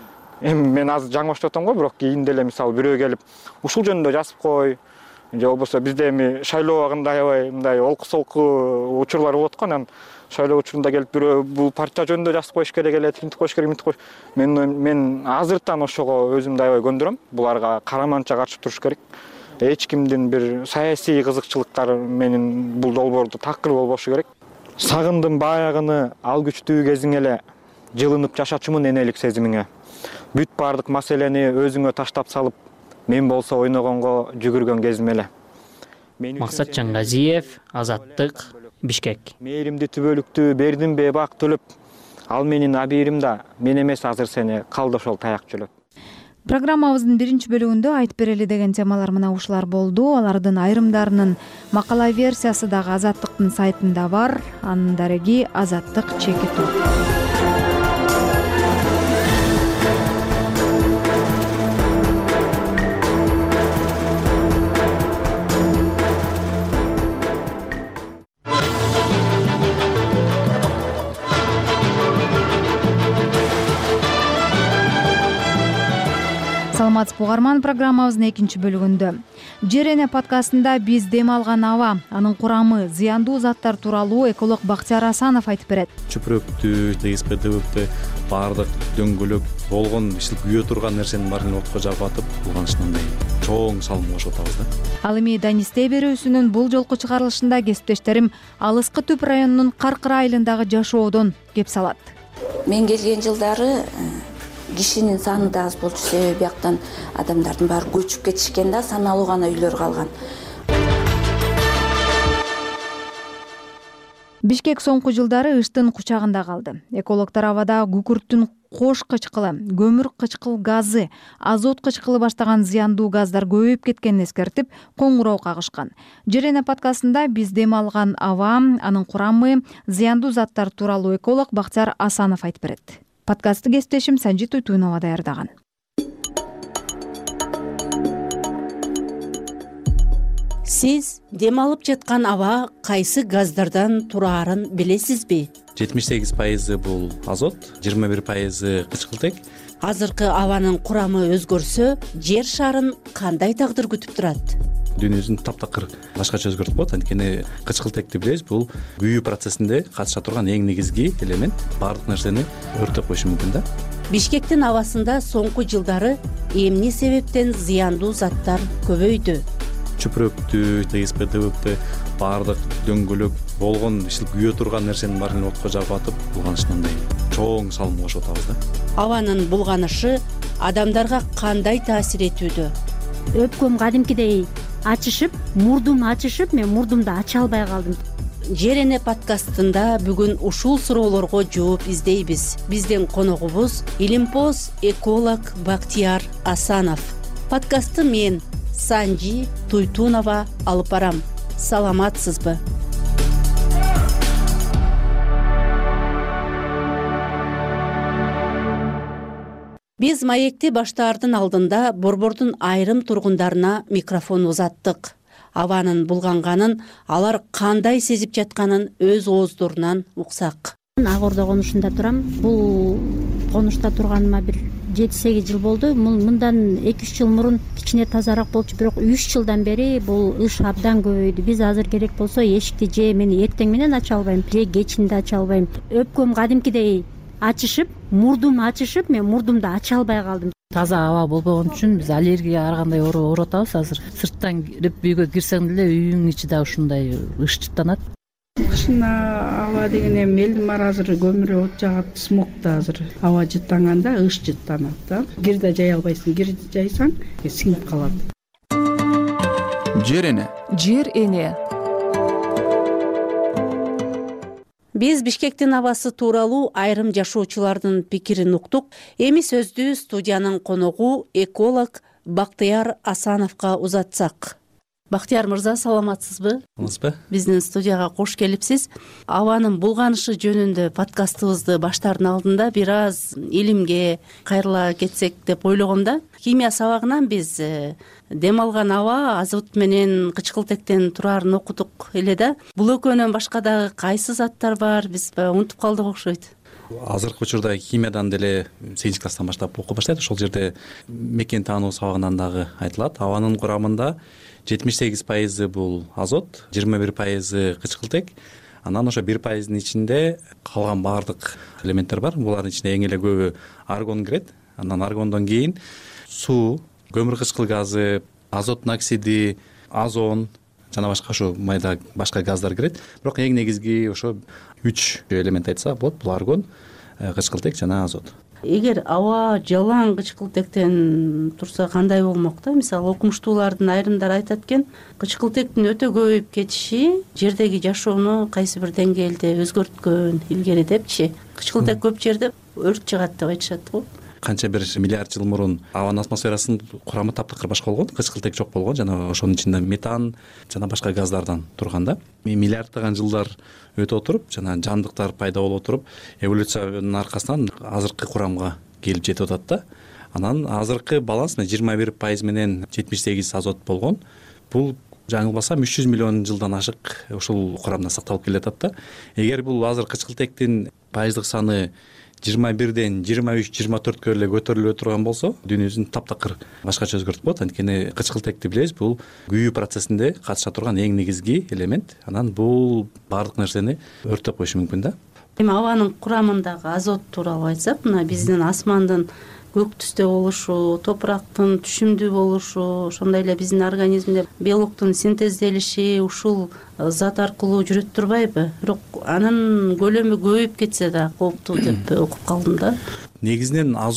Speaker 5: Эми мен азыр жаңылышып атам го, бирок кийинде эле мисалы бирөө келип ушул жөнүндө жазып кой, же болбосо бизде эми шайлоо убагында аябай мындай олку-солку учурлар болот го, анан шайлоо учурунда келип бирөө бул партия жөнүндө жазып коюш керек эле, тинтип коюш керек, мынтип коюш. Мен азыртан ошого өзүмдү аябай көндүрөм. Буларга караманча каршы туруш керек. Эч кимдин бир саясий кызыкчылыктары менин бул долбоордо такыр болбошу керек. Сагындым баягыны ал күчтүү кезиң эле, жылынып жашачумун энелик сезимиңе. Бүт бардык маселени өзүңө таштап салып, мен болсо ойногонго жүгүргөн кезим эле.
Speaker 1: Максат Жаңгазиев, Азаттык, Бишкек.
Speaker 5: Мээримди түбөлүктүү бердимби бак төлөп, ал менин абийирим да, мен эмес азыр сени калды ошол таяк жөлөп.
Speaker 2: Программабыздын 1-чи бөлүгүндө айтып берели деген темалар мына ушулар болду. Алардын айрымдарынын макала версиясы дагы Азаттыктын сайтында бар. Анын дареги Азаттык чекитүү. Саламатсызбы угарман, программабыздын 2-чи бөлүгүндө. Жер эне подкастында биз дем алган аба, анын курамы, зыяндуу заттар тууралуу эколог Бактияр Асанов айтып берет.
Speaker 17: Чөпүрөктү, ДСП-ДВП баардык дөңгөлөк болгон ишил күйө турган нерсенин баарын отко жагып атып, булганышындай чоң салым кошуп атабыз да.
Speaker 2: Ал эми Данисте берүүсүнүн бул жолку чыгарылышында кесиптештерим Алыскы Түп районунун Каркыр айылындагы жашоодон кеп салат.
Speaker 18: Мен келген жылдары кишинин саны да аз болчу, себеби бияктан адамдардын баары көчүп кетишкен да, саналуу гана үйлөр калган.
Speaker 2: Бишкек соңку жылдары ыштын кучагында калды. Экологдор абада күкүрттүн кош кычкылы, көмүр кычкыл газы, азот кычкылы баштаган зыяндуу газдар көбөйүп кеткенин эскертип, коңгуроо кагышкан. Жер эне подкастында биз дем алган аба, анын курамы, зыяндуу заттар тууралуу эколог Бактияр Асанов айтып берет. Подкастты кесиптешим Санжит Туйтунова даярдаган.
Speaker 19: Сиз дем алып жаткан аба кайсы газдардан тураарын билесизби?
Speaker 17: 78% бул азот, 21% кычкылтек.
Speaker 19: Азыркы абанын курамы өзгөрсө, жер шарын кандай тагдыр күтүп турат?
Speaker 17: Дүйнөсүн таптакыр башкача өзгөртүп коет. Анткени кычкылтекти билебиз, бул күйүү процессинде катыша турган эң негизги элемент, баардык нерсени өртөп коюшу мүмкүн да.
Speaker 19: Бишкектин абасында соңку жылдары эмне себептен зыяндуу заттар көбөйдү?
Speaker 17: Чүпүрөктү, ДСП-ДВП баардык дөңгөлөк болгон күйө турган нерсенин баарын отко жагып атып, булганышындай чоң салым кошуп атабыз да.
Speaker 19: Абанын булганышы адамдарга кандай таасир этүүдө?
Speaker 20: Өпкөм кадимкидей ачышып, мурдум ачышып, мен мурдумду ача албай калдым.
Speaker 19: Жер эне подкастында бүгүн ушул суроолорго жооп издейбиз. Биздин коногубуз илимпоз эколог Бактияр Асанов. Подкастты мен Санжи Туйтунова алып барам. Саламатсызбы? Биз маекти баштаардын алдында Борбордун айрым тургундарына микрофон узаттык. Абанын булганганын, алар кандай сезип жатканын өз ооздорунан уксак.
Speaker 20: Ак Ордо конушунда турам. Бул конушта турганыма бир 7-8 жыл болду. Мындан 2-3 жыл мурун кичине тазараак болчу, бирок 3 жылдан бери бул ыш абдан көбөйдү. Биз азыр керек болсо эшикти же мен эртең менен ача албайм, же кечинде ача албайм. Өпкөм кадимкидей ачышып, мурдум ачышып, мен мурдумду ача албай калдым.
Speaker 21: Таза аба болбогон үчүн биз аллергия ар кандай ооруп атабыз азыр. Сырттан кирип үйгө кирсең деле үйүңдүн ичи да ушундай ыш жыттанат.
Speaker 22: Кышын аба деген эми элдин баары азыр көмүр от жагат, смог да азыр аба жыттанганда ыш жыттанат да. Кир да жай албайсың, кир жайсаң сиңип калат.
Speaker 23: Жер эне.
Speaker 16: Жер эне.
Speaker 19: Биз Бишкектин абасы тууралуу айрым жашоочулардын пикирин уктук. Эми сөздү студиянын коногу эколог Бактияр Асановго узатсак. Бактияр мырза, саламатсызбы?
Speaker 17: Саламатсызбы?
Speaker 19: Биздин студияга кош келипсиз. Абанын булганышы жөнүндө подкастыбызды баштаардын алдында бир аз илимге кайрыла кетсек деп ойлогом да. Химия сабагынан биз дем алган аба азот менен кычкылтектен турарын окудук эле да. Бул экөөнөн башка дагы кайсы заттар бар, биз унутуп калдык окшойт.
Speaker 17: Азыркы учурда химиядан деле 8 класстан баштап окуп баштайт. Ошол жерде мекен таануу сабагынан дагы айтылат. Абанын курамында 78% бул азот, 21% кычкылтек. Анан ошо 1%дин ичинде калган баардык элементтер бар. Булардын ичинде эң эле көбү аргон кирет. Андан аргондон кийин суу, көмүр кычкыл газы, азоттун оксиди, озон жана башка ошо майда башка газдар кирет. Бирок эң негизги ошо 3 элемент айтсак болот. Бул аргон, кычкылтек жана азот.
Speaker 19: Эгер аба жалаң кычкылтектен турса кандай болмок да? Мисалы окумуштуулардын айрымдары айтат экен, кычкылтектин өтө көбөйүп кетиши жердеги жашоону кайсы бир деңгээлде өзгөрткөн илгери депчи. Кычкылтек көп жерде өрт чыгат деп айтышат го.
Speaker 17: Канча бир миллиард жыл мурун абанын атмосферасынын курамы таптакыр башка болгон, кычкылтек жок болгон, жана ошонун ичинде метан жана башка газдардан турган да. Миллиарддаган жылдар өтө отуруп, жана жандыктар пайда болуп отуруп, эволюциянын аркасынан азыркы курамга келип жетип атат да. Анан азыркы баланс 21% менен 78 азот болгон. Бул жаңылбасам 300 миллион жылдан ашык ушул курамда сакталып келатат да. Эгер бул азыр кычкылтектин пайыздык саны 21ден 23-24кө эле көтөрүлө турган болсо, дүйнөсүн таптакыр башкача өзгөртүп коет. Анткени кычкылтекти билебиз, бул күйүү процессинде катыша турган эң негизги элемент. Анан бул баардык нерсени өртөп коюшу мүмкүн да.
Speaker 19: Эми абанын курамындагы азот тууралуу айтсак, мына биздин асмандын көк түстө болушу, топурактын түшүмдүү болушу, ошондой эле биздин организмде белоктун синтезделиши ушул зат аркылуу жүрөт турбайбы? Бирок анын көлөмү көбөйүп кетсе да кооптуу деп окуп калдым да.
Speaker 17: Негизинен азот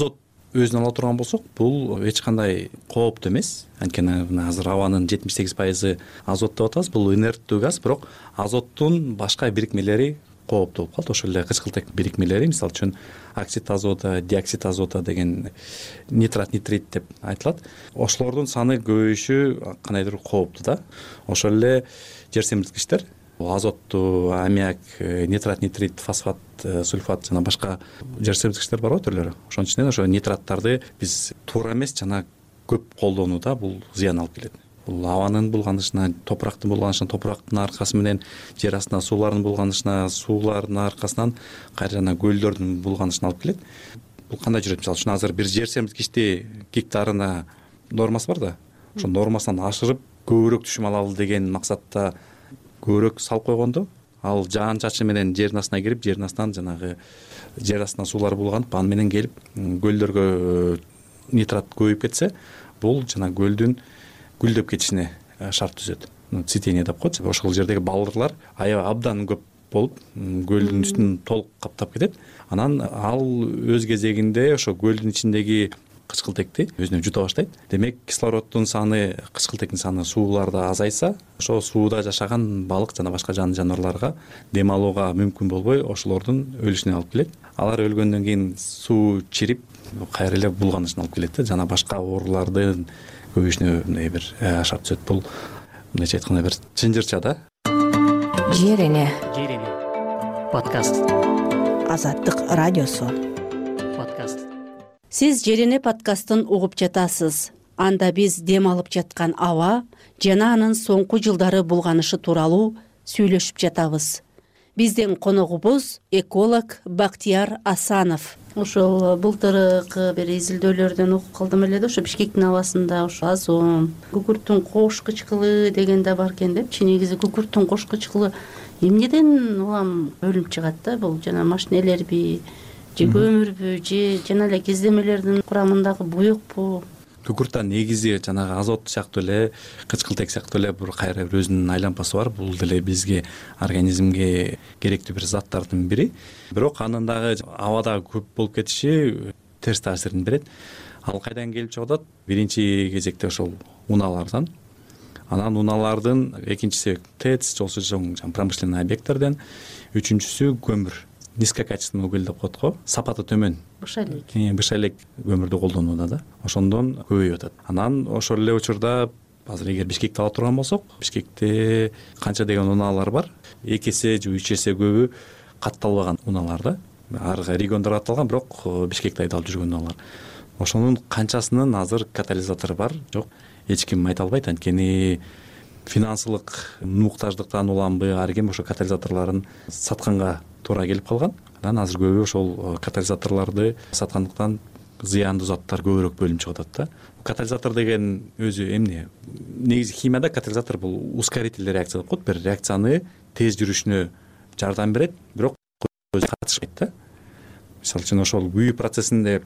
Speaker 17: өзүн ала турган болсок, бул эч кандай кооптуу эмес. Анткени азыр абанын 78% азот деп атабыз. Бул инерттүү газ, бирок азоттун башка бирикмелери кооптуу болуп калат. Ошол эле кычкылтек бирикмелери, мисалы үчүн оксид азота, диоксид азота деген нитрат, нитрит деп айтылат. Ошолордун саны көбөйүшү кандайдыр кооптуу да. Ошол эле жер семирткичтер, азотту, аммиак, нитрат, нитрит, фосфат, сульфат жана башка жер семирткичтер бар го түрлөрү. Ошонун ичинен ошо нитраттарды биз туура эмес жана көп колдонууда бул зыян алып келет. Бул абанын булганышына, топурактын булганышына, топурактын аркасы менен жер астына суулардын булганышына, суулардын аркасынан кайра жана көлдөрдүн булганышына алып келет. Бул кандай жүрөт? Мисалы үчүн азыр бир жер семирткичти гектарына нормасы бар да. Ошо нормасынан ашырып көбүрөөк түшүм алалы деген максатта көбүрөөк салып койгондо, ал жаан чачы менен жердин астына кирип, жердин астынан жанагы жер астынан суулар булганып, аны менен келип көлдөргө нитрат көбөйүп кетсе, бул жана көлдүн гүлдөп кетишине шарт түзөт. Цветение деп коет. Ошол жердеги балдырлар аябай абдан көп болуп, көлдүн үстүн толук каптап кетет. Анан ал өз кезегинде ошо көлдүн ичиндеги кычкылтекти өзүнө жута баштайт. Демек, кислороддун саны, кычкылтектин саны сууларда азайса, ошо сууда жашаган балык жана башка жан жаныбарларга дем алууга мүмкүн болбой, ошолордун өлүшүнө алып келет. Алар өлгөндөн кийин суу чирип, кайра эле булганышына алып келет жана башка оорулардын көбөйүшүнө мындай бир шарт түзөт. Бул мындайча айтканда бир чынжырча да.
Speaker 8: Жер эне
Speaker 1: подкаст.
Speaker 8: Азаттык радиосу.
Speaker 19: Сиз Жер эне подкастын угуп жатасыз. Анда биз дем алып жаткан аба жана анын соңку жылдары булганышы тууралуу сүйлөшүп жатабыз. Биздин коногубуз эколог Бактияр Асанов. Ошол былтыркы бир изилдөөлөрдөн окуп калдым эле да, ошо Бишкектин абасында ошо озон, күкүрттүн кош кычкылы деген да бар экен депчи. Негизи күкүрттүн кош кычкылы эмнеден улам өлүм чыгат да? Бул жана машинелерби, же көмүрбү, же жана эле кездемелердин курамындагы буюкпу?
Speaker 17: Күкүрттан негизи жанагы азот сыяктуу эле, кычкылтек сыяктуу эле бир кайра бир өзүнүн айлампасы бар. Бул деле бизге, организмге керектүү бир заттардын бири. Бирок анын дагы абада көп болуп кетиши терс таасирин берет. Ал кайдан келип чыгып атат? Биринчи кезекте ошол унаалардан. Анан унаалардын экинчиси ТЭЦ, жолсуз промышленный объекттерден, үчүнчүсү көмүр. Низкокачественный уголь деп коет го, сапаты төмөн. Быш элек көмүрдү колдонууда да. Ошондон көбөйүп атат. Анан ошол эле учурда азыр эгер Бишкекти ала турган болсок, Бишкекте канча деген унаалар бар? 2 эсе же 3 эсе көбү катталбаган унаалар да. Арга региондор атталган, бирок Бишкекте айдалып жүргөн унаалар. Ошонун канчасынын азыр катализатору бар, жок? Эч ким айта албайт, анткени финансылык муктаждыктан уламбы, ар ким ошо катализаторлорун сатканга туура келип калган. Анан азыр көбү ошол катализаторлорду саткандыктан зыяндуу заттар көбүрөөк бөлүнүп чыгып атат да. Катализатор деген өзү эмне? Негизи химияда катализатор бул ускорительный реакция деп коет. Бир реакцияны тез жүрүшүнө жардам берет, бирок өзү катышпайт да. Мисалы үчүн ошол күйүү процессинде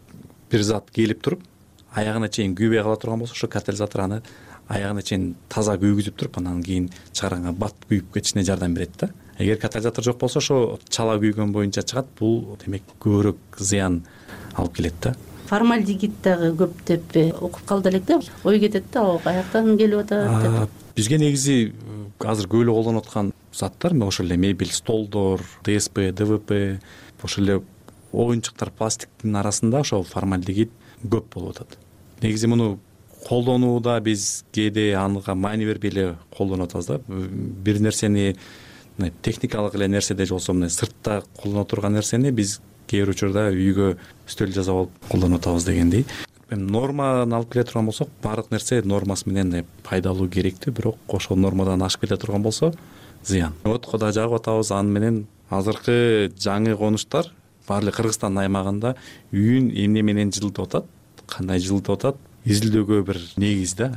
Speaker 17: бир зат келип туруп, аягына чейин күйбөй кала турган болсо, ошо катализатор аны аягына чейин таза күйгүзүп туруп, анан кийин чыгарганга бат күйүп кетишине жардам берет да. Эгер катализатор жок болсо, ошо чала күйгөн боюнча чыгат. Бул демек көбүрөөк зыян алып келет да.
Speaker 19: Формальдегид дагы көп деп окуп калды элек да. Ой кетет да, ал каяктан келип атат деп.
Speaker 17: Бизге негизи азыр көп эле колдонуп аткан заттар, ошол эле мебель, столдор, ДСП, ДВП, ошол эле оюнчуктар, пластиктин арасында ошо формальдегид көп болуп атат. Негизи муну колдонууда биз кээде анга маани бербей эле колдонуп атабыз да. Бир нерсени техникалык эле нерседе же болбосо мына сыртта колдоно турган нерсени биз кээ бир учурда үйгө стөл жасап алып колдонуп атабыз дегендей. Норманы алып келе турган болсок, баардык нерсе нормасы менен пайдалуу керектүү, бирок ошол нормадан ашып кете турган болсо зыян. Отко да жагып атабыз, аны менен азыркы жаңы конуштар баары Кыргызстан аймагында үйүн эмне менен жылытып атат, кандай жылытып атат, изилдөөгө бир негиз да.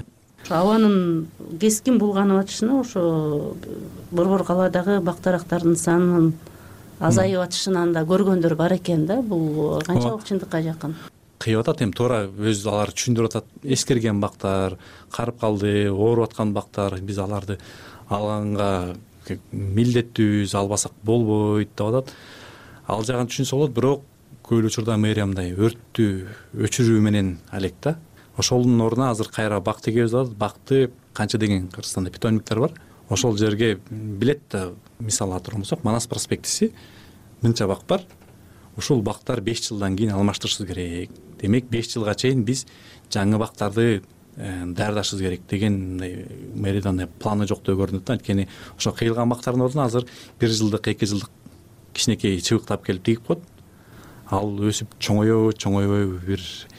Speaker 19: Абанын кескин булганып атышына ошо Борбор калаадагы бактарактардын санынын азайып атышынан да көргөндөр бар экен да. Бул канчалык чындыкка жакын?
Speaker 17: Кыйып атат, эми туура өз алар түшүндүрүп атат. Эскерген бактар, карып калды, ооруп аткан бактар, биз аларды алганга милдеттүүбүз, албасак болбойт деп атат. Ал жагын түшүнсө болот, бирок көп эле учурда мэрия мындай өрттү өчүрүү менен алек да. Ошонун ордуна азыр кайра бак тегебиз атат. Бакты канча деген Кыргызстанда питомниктер бар. Ошол жерге билет да, мисалы ала турган болсок, Манас проспектиси мынча бак бар. Ушул бактар 5 жылдан кийин алмаштырышыбыз керек. Демек 5 жылга чейин биз жаңы бактарды даярдашыбыз керек деген мэриядан планы жок деп көрүнөт да. Анткени ошо кыйылган бактардын ордуна азыр 1 жылдык, 2 жылдык кичинекей чыбыктап келип тигип коет. Ал өсүп чоңойбой бир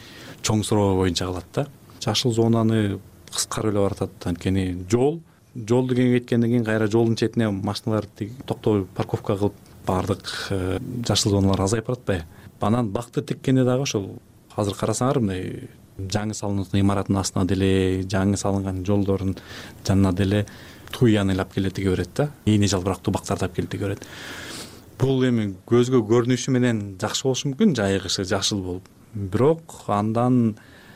Speaker 17: чоң суроо боюнча калат да. Жашыл зонаны кыскарып эле баратат. Анткени жолду кеңейткенден кийин кайра жолдун четине машиналар токтоп парковка кылып баардык жашыл зоналар азайып баратпайбы? Анан бакты тиккенде дагы ошол азыр карасаңар мындай жаңы салынып имараттын астына деле, жаңы салынган жолдордун жанына деле туяны алып келип тиге берет да. Ийне жалбырактуу бактарды алып келип тиге берет. Бул эми көзгө көрүнүшү менен жакшы болушу мүмкүн, жайыгышы жашыл болуп. Бирок андан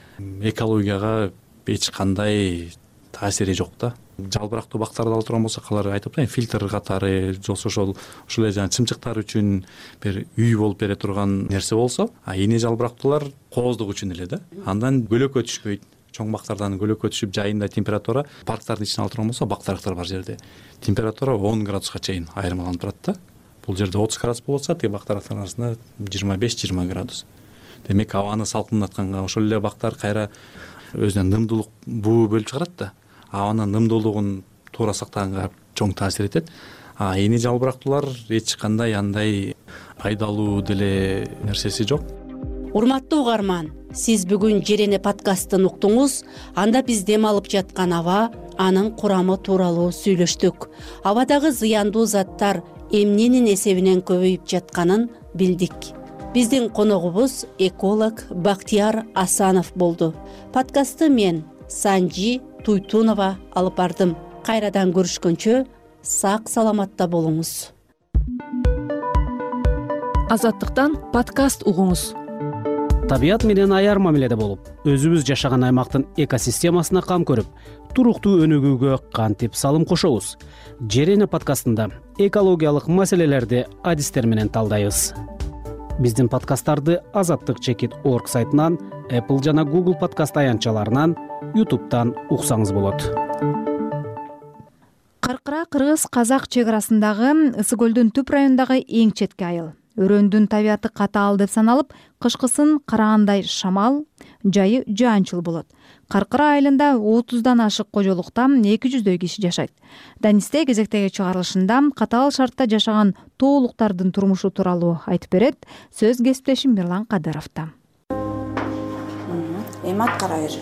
Speaker 17: экологияга эч кандай таасири жок да. Жалбырактуу бактарды ала турган болсок, алар айтып атпайбы, фильтр катары, жолсо ошол эле жана чымчыктар үчүн бир үй болуп бере турган нерсе болсо, ийне жалбырактуулар кооздук үчүн эле да. Андан көлөккө түшпөйт. Чоң бактардан көлөккө түшүп, жайында температура, парктардын ичине ала турган болсо, бактарактар бар жерде температура 10 градуска чейин айырмаланып турат да. Бул жерде 30 градус болсо, тиги бактарактардын арасында 25-20 градус. Демек абаны салкындатканга ошол эле бактар кайра өзүнөн нымдуулук буу бөлүп чыгарат да. Абанын нымдуулугун туура сактаганга чоң таасир этет. Ийне жалбырактуулар эч кандай андай пайдалуу деле нерсеси жок.
Speaker 19: Урматтуу угарман, сиз бүгүн Жерене подкастын уктуңуз. Анда биз дем алып жаткан аба, анын курамы тууралуу сүйлөштүк. Абадагы зыяндуу заттар эмненин эсебинен көбөйүп жатканын билдик. Биздин коногубуз эколог Бактияр Асанов болду. Подкастты мен Санжи Туйтунова алып бардым. Кайрадан көрүшкөнчө сак саламатта болуңуз.
Speaker 16: Азаттыктан подкаст угуңуз.
Speaker 6: Табият менен аяр мамиледе болуп, өзүбүз жашаган аймактын экосистемасына кам көрүп, туруктуу өнүгүүгө кантип салым кошобуз? Жерене подкастында экологиялык маселелерди адистер менен талдайбыз. Биздин подкасттарды azattik.org сайтынан, Apple жана Google подкаст аянтчаларынан, YouTube'дан уксаңыз болот.
Speaker 2: Каркыра кыргыз-казак чек арасындагы Ысык көлдүн түп районундагы эң четки айыл. Өрөөндүн табияты катаал деп саналып, кышкысын карагандай шамал, жайы жаанчыл болот. Каркыра айылында 30дан ашык кожолукта 200дөй киши жашайт. Данисте кезектеги чыгарылышында катаал шартта жашаган тоолуктардын турмушу тууралуу айтып берет. Сөз кесиптешим Мирлан Кадыровдо.
Speaker 18: Эмат кара бер.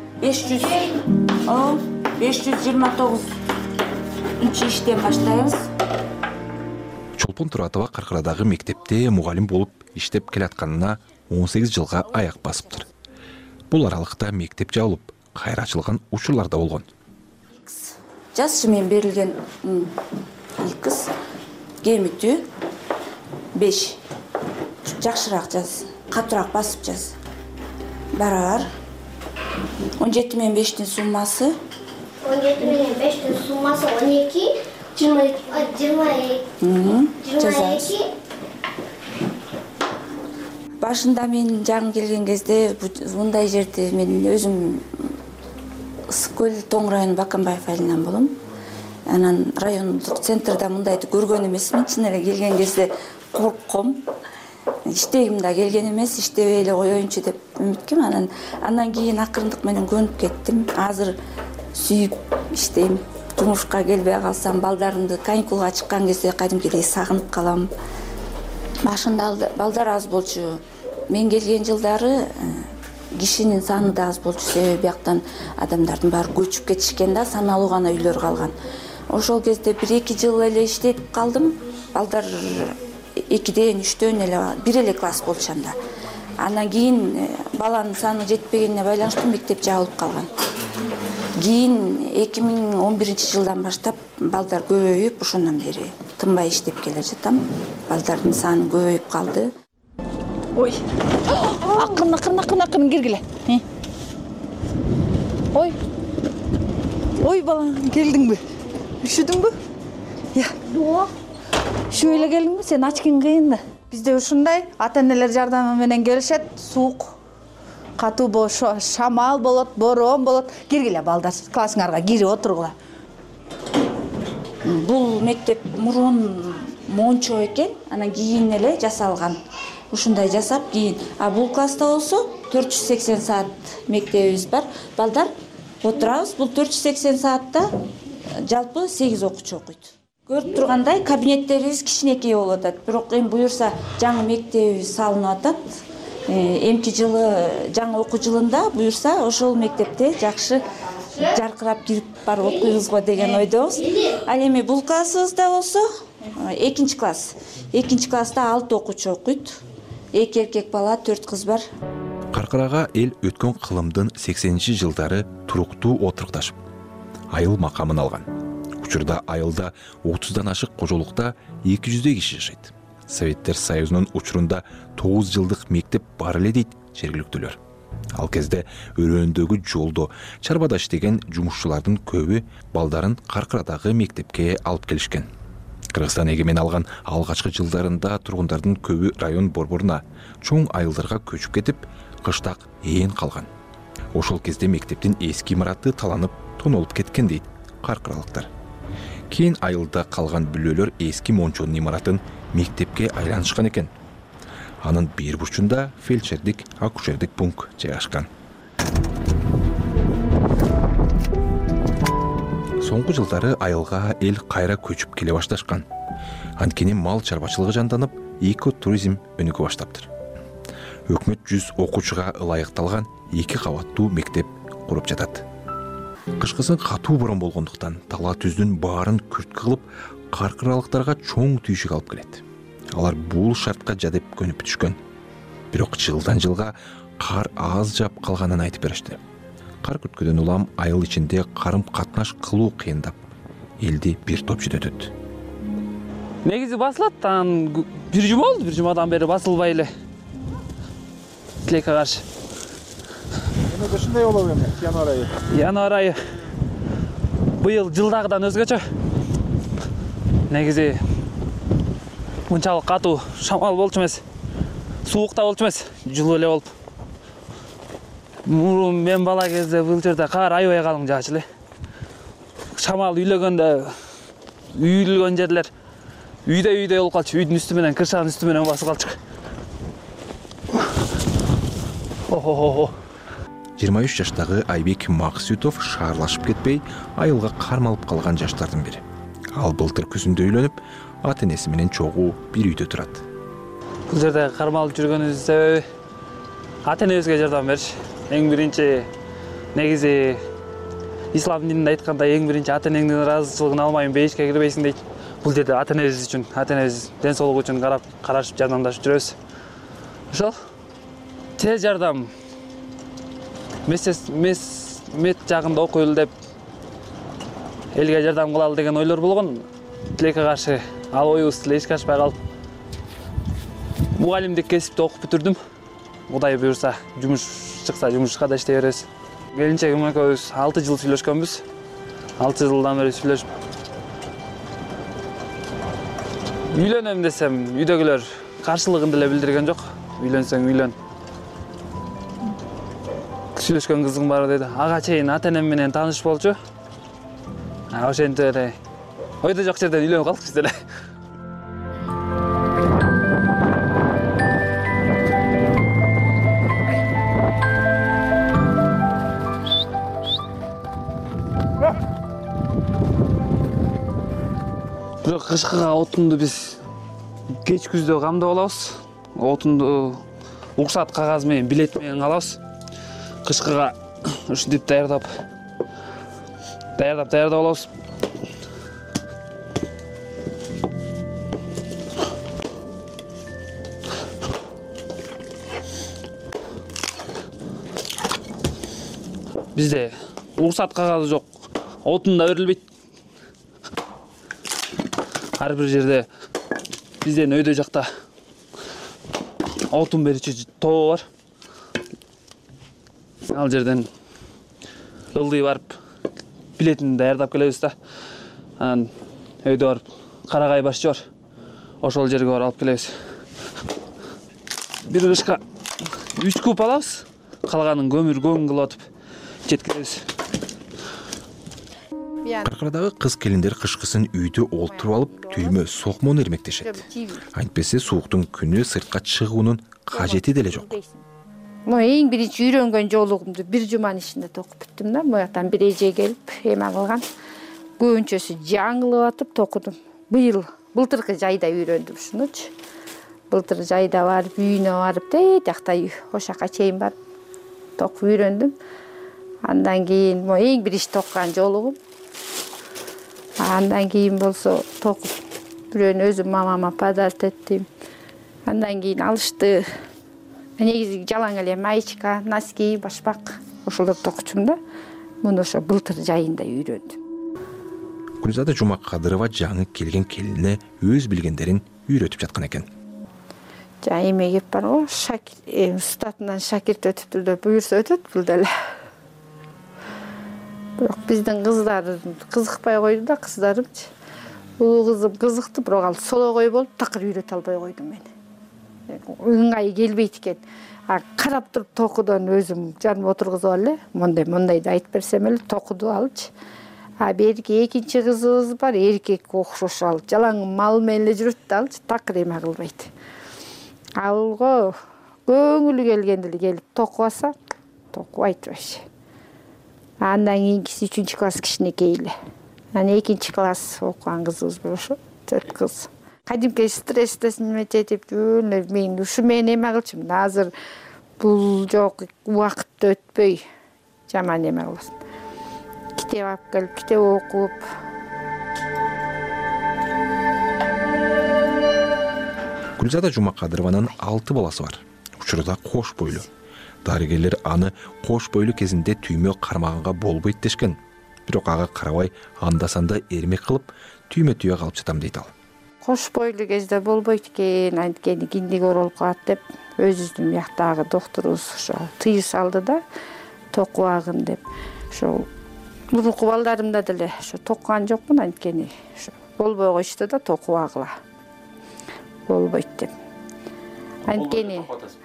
Speaker 18: 529 иштен баштайбыз.
Speaker 3: Чолпон Туратова Каркырадагы мектепте мугалим болуп иштеп келатканына 18 жылга аяк басыптыр. Бул аралыкта мектеп жабылып, кайра ачылган учурлар да болгон.
Speaker 18: Жазчы мен берилген X, кемитүү 5. Жакшыраак жаз, катуураак басып жаз. Барар. 17 менен 5тин суммасы
Speaker 9: 17 менен 5тин суммасы 12, 22.
Speaker 18: Башында мен жаңы келген кезде мындай жерде мен өзүм Ысык көл Тоң району Баканбаев айылынан болом. Анан райондук центрда мындайды көргөн эмесмин. Чын эле келген кезде коркком. Иштегим да келген эмес, иштебей эле коеюнчу деп үмүткөм. Андан кийин акырындык менен көнүп кеттим. Азыр сүйүп иштейм. Жумушка келбей калсам, балдарымды каникулга чыккан кезде кадимкидей сагынып калам. Башында балдар аз болчу. Мен келген жылдары кишинин саны да аз болчу. Себеби бияктан адамдардын баары көчүп кетишкен да, саналуу гана үйлөр калган. Ошол кезде 1-2 жыл эле иштеп калдым. Балдар 2ден 3дөн эле бир эле класс болчу анда. Андан кийин баланын саны жетпегенине байланыштуу мектеп жабылып калган. Кийин 2011-жылдан баштап балдар көбөйүп, ошондон бери тынбай иштеп келе жатам. Балдардын саны көбөйүп калды.
Speaker 21: Ой. Акырын киргиле. Ой балам, келдиңби? Üşüdүңбү? Я. Üşüп эле келдиңби? Сен ачкың кыйын да.
Speaker 7: бизде ушундай ата энелер жардамы менен келишет. Суук катуу болот, шамал болот, бороон болот. Киргиле балдар, классыңарга кирип отургула.
Speaker 18: Бул мектеп мурун мончо экен, анан кийин эле жасалган. Ушундай жасап кийин. А бул класста болсо 480 саат мектебибиз бар. Балдар отурабыз. Бул 480 саатта жалпы 8 окуучу окуйт. Көрүп тургандай кабинеттерибиз кичинекей болуп атат. Бирок эми буюрса жаңы мектебибиз салынып атат. Эмки жылы жаңы окуу жылында буюрса ошол мектепте жакшы жаркырап кирип барып окуйбузго деген ойдобуз. Ал эми бул классыбызда болсо 2 класс. 2 класста 6 окуучу окуйт. 2 эркек бала, 4 кыз бар.
Speaker 3: Каркырага эл өткөн кылымдын 80-жылдары туруктуу отурукташып, айыл макамын алган. Учурда айылда 30дан ашык кожолукта 200 киши жашайт. Советтер Союзунун учурунда 9 жылдык мектеп бар эле дейт жергиликтүүлөр. Ал кезде өрөөндөгү жолдо чарбада иштеген жумушчулардын көбү балдарын Каркырадагы мектепке алып келишкен. Кыргызстан эгемен алган алгачкы жылдарында тургундардын көбү район борборуна, чоң айылдарга көчүп кетип, кыштак ээн калган. Ошол кезде мектептин эски имараты таланып, тонолуп кеткен дейт каркыралыктар. Кийин айылда калган бүлөлөр эски мончонун имаратын мектепке айланышкан экен. Анын бир бурчунда фельдшердик, акушердик пункт жайгашкан. Соңку жылдары айылга эл кайра көчүп келе башташкан. Анткени мал чарбачылыгы жанданып, экотуризм өнүгө баштаптыр. Өкмөт 100 окуучуга ылайыкталган 2 кабаттуу мектеп куруп жатат. Кышкысын катуу борон болгондуктан тала түздүн баарын күрткө кылып, каркыралыктарга чоң түйшүк алып келет. Алар бул шартка жадеп көнүп түшкөн. Бирок жылдан жылга кар аз жап калганын айтып беришти. Кар күткөдөн улам айыл ичинде карым катнаш кылуу кыйындап, элди бир топ жүдөтөт.
Speaker 10: Негизи басылат, бир жума болду, бир жумадан бери басылбай эле. Тилекке каршы.
Speaker 23: Эмне ушундай болобу эми январь айы?
Speaker 10: Январь айы быйыл жылдагыдан өзгөчө. Негизи мынчалык катуу шамал болчу эмес, суук да болчу эмес, жылуу эле болуп. Мурун мен бала кезде бул жерде кар аябай калың жаачу эле. Шамал үйлөгөндө үйүлгөн жерлер үйдө болуп калчу, үйдүн үстү менен, кыршанын үстү менен басып калчу.
Speaker 3: 23 жаштагы Айбек Максютов шаарлашып кетпей, айылга кармалып калган жаштардын бири. Ал былтыр күзүндө үйлөнүп, ата-энеси менен чогуу бир үйдө турат.
Speaker 10: Бул жерде кармалып жүргөнүбүздүн себеби ата-энебизге жардам бериш. Эң биринчи негизи ислам дининде айткандай эң биринчи ата-энеңдин ыраазычылыгын алмайын бейишке кирбейсиң дейт. Бул жерде ата-энебиз үчүн, ата-энебиз ден соолугу үчүн карашып жардамдашып жүрөбүз. Ошол тез жардам мет жагында окуйлу деп элге жардам кылалы деген ойлор болгон. Тилекке каршы ал оюбуз эле ишке ашпай калып, мугалимдик кесипти окуп бүтүрдүм. Кудай буюрса, жумуш чыкса жумушка да иштей беребиз. Келинчегим экөөбүз 6 жыл сүйлөшкөнбүз. 6 жылдан бери сүйлөшүп. Үйлөнөм десем, үйдөгүлөр каршылыгын деле билдирген жок. Үйлөнсөң үйлөн. Сүйлөшкөн кызым бар деди. Ага чейин ата-энем менен тааныш болчу. Ошентип эле ойдо жок жерден үйлөнүп калдык биз деле. Бирок кышкыга отунду биз кеч күздө камдап алабыз. Отунду уруксат кагаз менен, билет менен алабыз. Кышкыга ушинтип даярдап алабыз. Бизде уруксат кагазы жок, отун да берилбейт. Ар бир жерде бизден өйдө жакта отун берүүчү тоо бар. Ал жерден ылдый барып билетин даярдап келебиз да. Анан өйдө барып карагай башчы бар. Ошол жерге барып алып келебиз. бир кышка 3 куб алабыз, калганын көмүр кылып атып жеткиребиз.
Speaker 3: Каркарадагы кыз келиндер кышкысын үйдө олтуруп алып түймө сокмону эрмектешет. Антпесе сууктун күнү сыртка чыгуунун кажети деле жок.
Speaker 7: Эң биринчи үйрөнгөн жолугумду бир жуманын ичинде токуп бүттүм да. Буяктан бир эже келип эме кылган. Көбүнчөсү жаңылып атып токудум. Былтыркы жайда үйрөндүм ушунучу. Былтыр жайда барып, үйүнө барып, тиякта ошака чейин барып токуп үйрөндүм. Андан кийин эң биринчи токкан жолугум. Андан кийин болсо токуп бирөөнү өзүм мамама подарок эттим. Андан кийин алышты. Негизи жалаң эле маечка, носки, башпак ошолорду токучум да. Муну ошо былтыр жайында үйрөндүм.
Speaker 3: Гүлзада Жумакадырова жаңы келген келине өз билгендерин үйрөтүп жаткан экен.
Speaker 7: Эме кеп бар го, устатынан шакирт өтүптүр деп буюрса өтөт бул деле. Бирок биздин кыздар кызыкпай койду да, кыздарымчы. Улуу кызым кызыкты, бирок ал сологой болуп такыр үйрөтө албай койдум мен. Ыңгайы келбейт экен. Карап туруп токудон өзүм жаным отургузуп эле, мондайды айтып берсем эле токуду алчы. Берки экинчи кызыбыз бар, эркекке окшош ал. Жалаң мал менен эле жүрөт да алчы, такыр эме кылбайт. Алго көңүлү келгенде эле келип токубаса, токубайт вообще. Андан кийинкиси 3 класс кичинекей эле. Аны 2 класс окуган кызыбыз бар ошо, 4 кыз. Кадимки стресстесин мететип жөн мен ушу менен эме кылчумун. Азыр бул жок, убакыт өтпөй жаман эме кыласың. Китеп алып келип, китеп окуп.
Speaker 3: Гүлзада Жумакадырованын 6 баласы бар. Учурда кош бойлуу. Дарыгерлер аны кош бойлуу кезинде түймө кармаганга болбойт дешкен. Бирок ага карабай анда-санда эрмек кылып, түймө түйө калып жатам дейт ал.
Speaker 7: Кош бойлуу кезде болбойт экен, анткени киндик оролуп калат деп өзүбүздүн бияктагы докторубуз ошо тыюу салды да, токубагын деп. Ошо мурунку балдарымда деле ошо токкан жокмун, анткени ошо болбой коюшту да токубагыла. Болбойт деп. Анткени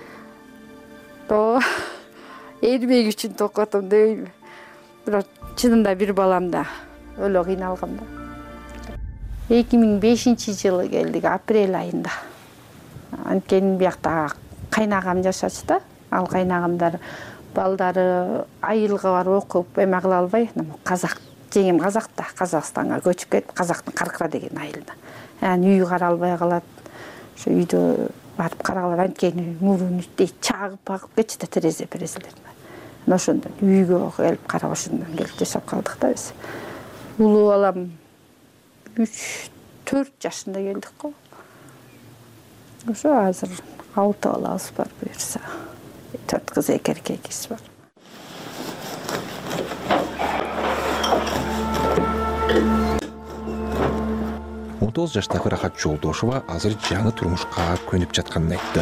Speaker 7: эрмек үчүн токотом дейм. Бирок чынында бир баламда өлө кыйналгам да. 2005-жылы келдик, апрель айында. Анткени биякта кайнагам жашачы да. Ал кайнагамдар балдары айылга барып окуп эме кыла албай, казак, жеңем казак да, Казакстанга көчүп кетип, казактын Каркыра деген айылына. Үй кара албай калат. Ошо үйдө барып карагалар, анткени мурун үттей чагып кетти да терезелер. Ошондон үйгө келип карап, ошондон келип жашап калдык да биз. Улуу балам 3-4 жашында келдик го. Ошо азыр 6 балабыз бар буюрса. 4 кыз, 2 эркекибиз бар.
Speaker 3: Он 9 жаштагы Рахат Жолдошова азыр жаңы турмушка көнүп жатканын айтты.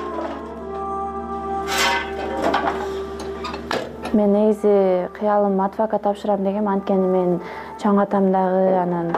Speaker 11: Мен негизи кыялым адвокат тапшырам дегем, анткени мен чоң атамдагы анан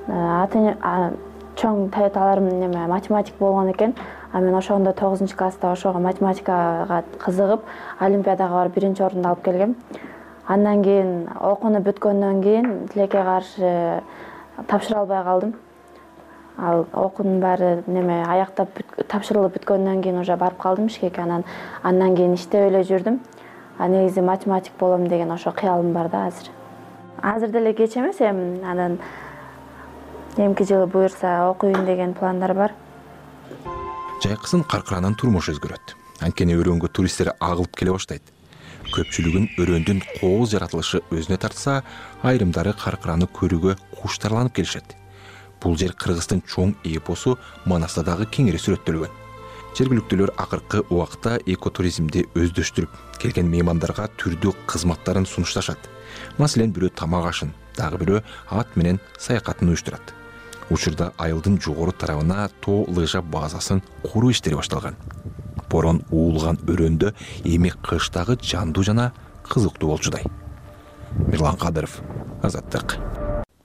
Speaker 11: чоң таяталарым математик болгон экен. Мен ошондо 9-класста ошого математикага кызыгып, олимпиадага барып 1-орунду алып келгем. Андан кийин окууну бүткөндөн кийин тилекке каршы тапшыра албай калдым. Ал окуунун баары аяктап тапшырылып бүткөндөн кийин уже барып калдым ишке. Андан кийин иштеп эле жүрдүм. Негизи математик болом деген ошо кыялым бар да азыр. Азыр деле кеч эмес, анан эмки жылы буюрса окуйм деген пландар бар.
Speaker 3: Жайкысын Каркыранын турмушу өзгөрөт. Анткени өрөнгө туристтер агылып келе баштайт. Көпчүлүгүн өрөндүн кооз жаратылышы өзүнө тартса, айрымдары Каркыраны көрүүгө куштарланып келишет. Бул жер Кыргыздын чоң эпосу Манастадагы кеңири сүрөттөлгөн. Жергиликтүүлөр акыркы убакта экотуризмди өздөштүрүп, келген меймандарга түрдүү кызматтарын сунушташат. Маселен, бирөө тамак ашын, дагы бирөө ат менен саякатын уюштурат. Учурда айылдын жогору тарабына тоо лыжа базасын куруу иштери башталган. Борон уулган өрөндө эми кыштагы жандуу жана кызыктуу болчудай. Мирлан Кадыров, Азаттык.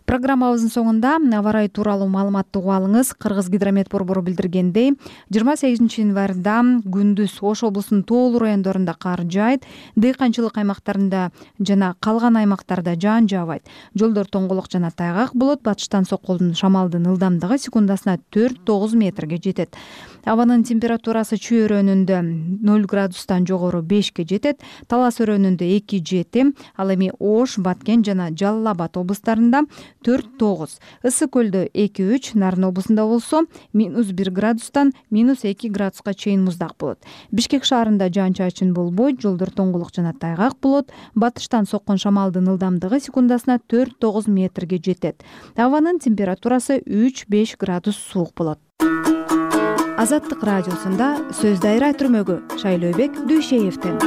Speaker 2: Программабыздын соңунда аба ырайы тууралуу маалыматты угуп алыңыз. Кыргыз гидромет борбору билдиргендей, 28 январда күндүз Ош облусунун тоолуу райондорунда кар жаайт, дыйканчылык аймактарында жана калган аймактарда жаан жаабайт. Жолдор тоңголок жана тайгак болот. Батыштан соккулдун шамалдын ылдамдыгы секундасына 4-9 метрге жетет. Абанын температурасы Чүй өрөөнүндө 0 градустан жогору 5ке жетет, Талас өрөөнүндө 2-7, ал эми Ош, Баткен жана Жалал Абад облустарында 4-9, Ысык көлдө 2-3, Нарын облусунда болсо -1 градустан -2 градуска чейин муздак болот. Бишкек шаарында жаан-чачын болбойт, жолдор тоңголок жана тайгак болот. Батыштан соккон шамалдын ылдамдыгы секундасына 4-9 метрге жетет. Абанын температурасы 3-5 градус суук болот. Азаттык радиосунда сөз дайра түрмөгү Шайлообек Дүйшеевден.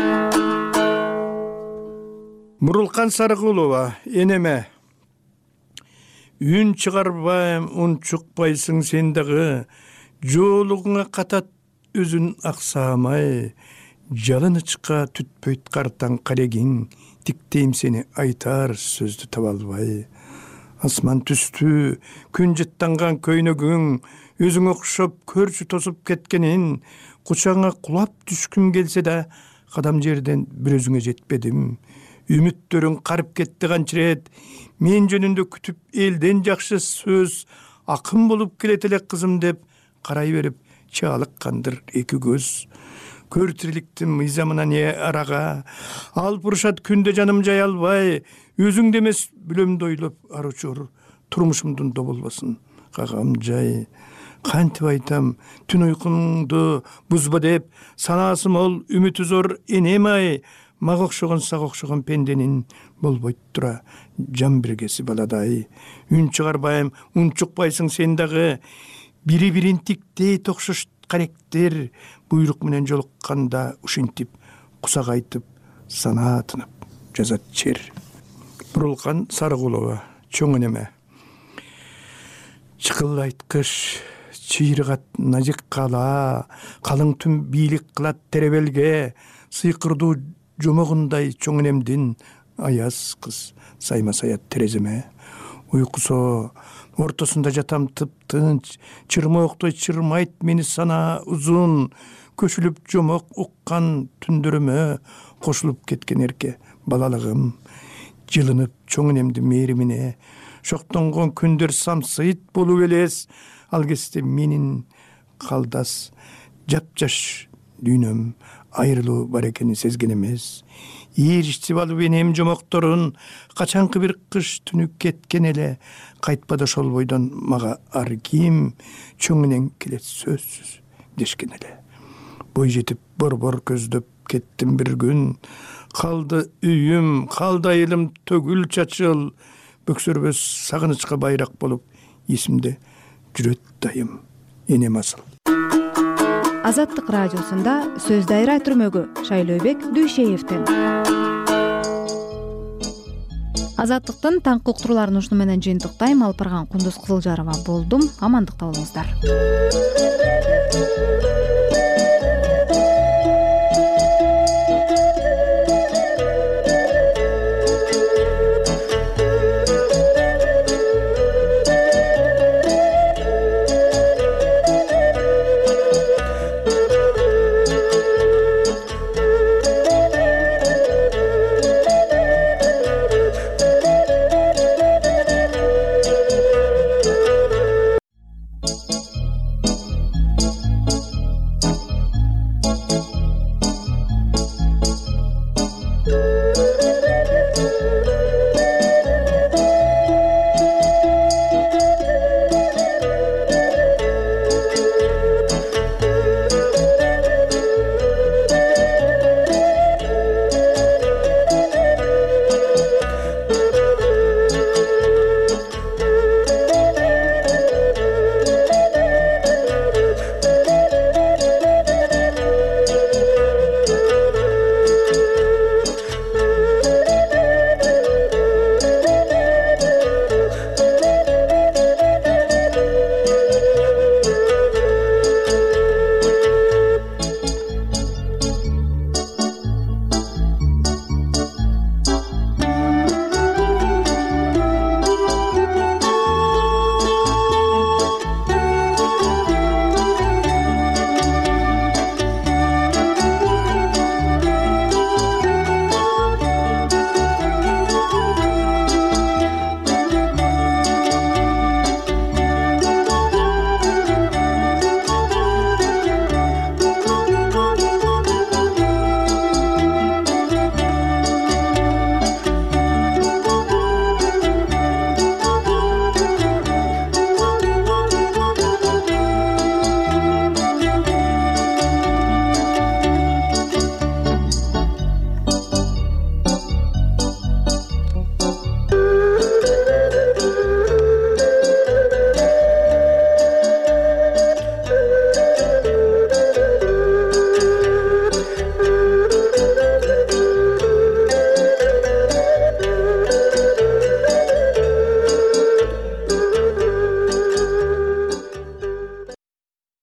Speaker 12: Бурулкан Сарыкулова, энеме. Үн чыгарбайм, ун чукпайсың сен дагы, жоолугуңа катат өзүн аксамай, жалынычка түтпөйт картаң карегиң, тиктейм сени айтар сөздү таба албай. Асман түстү, күн жыттанган көйнөгүң, өзүң окшоп көрчү тосуп кеткенин, кучаңа кулап түшкүм келсе да, кадам жерден бир өзүңө жетпедим. Үмүттөрүң карып кетти канчырет, мен жөнүндө күтүп элден жакшы сөз, акын болуп келет эле кызым деп, карай берип чаалыккандыр эки көз. Көр тириликтин мыйзамына не арага, алып урушат күндө жаным жай албай, өзүңдө эмес бүлөмдү ойлоп аручур, турмушумдун доболбосун кагам жай. Кантип айтам, түн уйкуңду бузба деп, санаасы мол, үмүтү зор энем ай, мага окшогон сага окшогон пенденин болбойт тура жан биргеси баладай. Үн чыгарбайм, ун чукпайсың сен дагы, бири-бирин тиктей токшош каректер, буйрук менен жолукканда ушинтип кусагайтып санаатынып жазат чер. Бурулкан Сарыкулова, чоң энеме. Чыкылайткыч чыйрыгат назик кала, калың түн бийлик кылат теребелге, сыйкырдуу жомогундай чоң энемдин аяз кыз сайма саят тереземе. Уйкусо ортосунда жатам тып-тынч, чырмооктой чырмайт мени сана узун, көчүлүп жомок уккан түндөрүмө кошулуп кеткен эрке балалыгым. Жылынып чоң энемдин мээримине, шоктонгон күндөр самсыйт болуп элес, ал кезде менин калдас жапжаш дүйнөм айрылуу бар экенин сезген эмес. Ийричтип алып энем жомокторун, качанкы бир кыш түнү кеткен эле, кайтпады ошол бойдон мага ар ким, чоң энең келет сөзсүз дешкен эле. Бой жетип борбор көздөп кеттим бир күн, калды үйүм, калды айылым төгүл чачыл, бөксөрбөс сагынычка байрак болуп, эсимде жүрөт дайым энем асыл.
Speaker 2: Азаттык радиосунда сөз дайра түрмөгү Шайлообек Дүйшеевден. Азаттыктын таңкы уктурууларын ушуну менен жыйынтыктайм. Алып барган Кундуз Кызылжарова болдум. Амандыкта болуңуздар.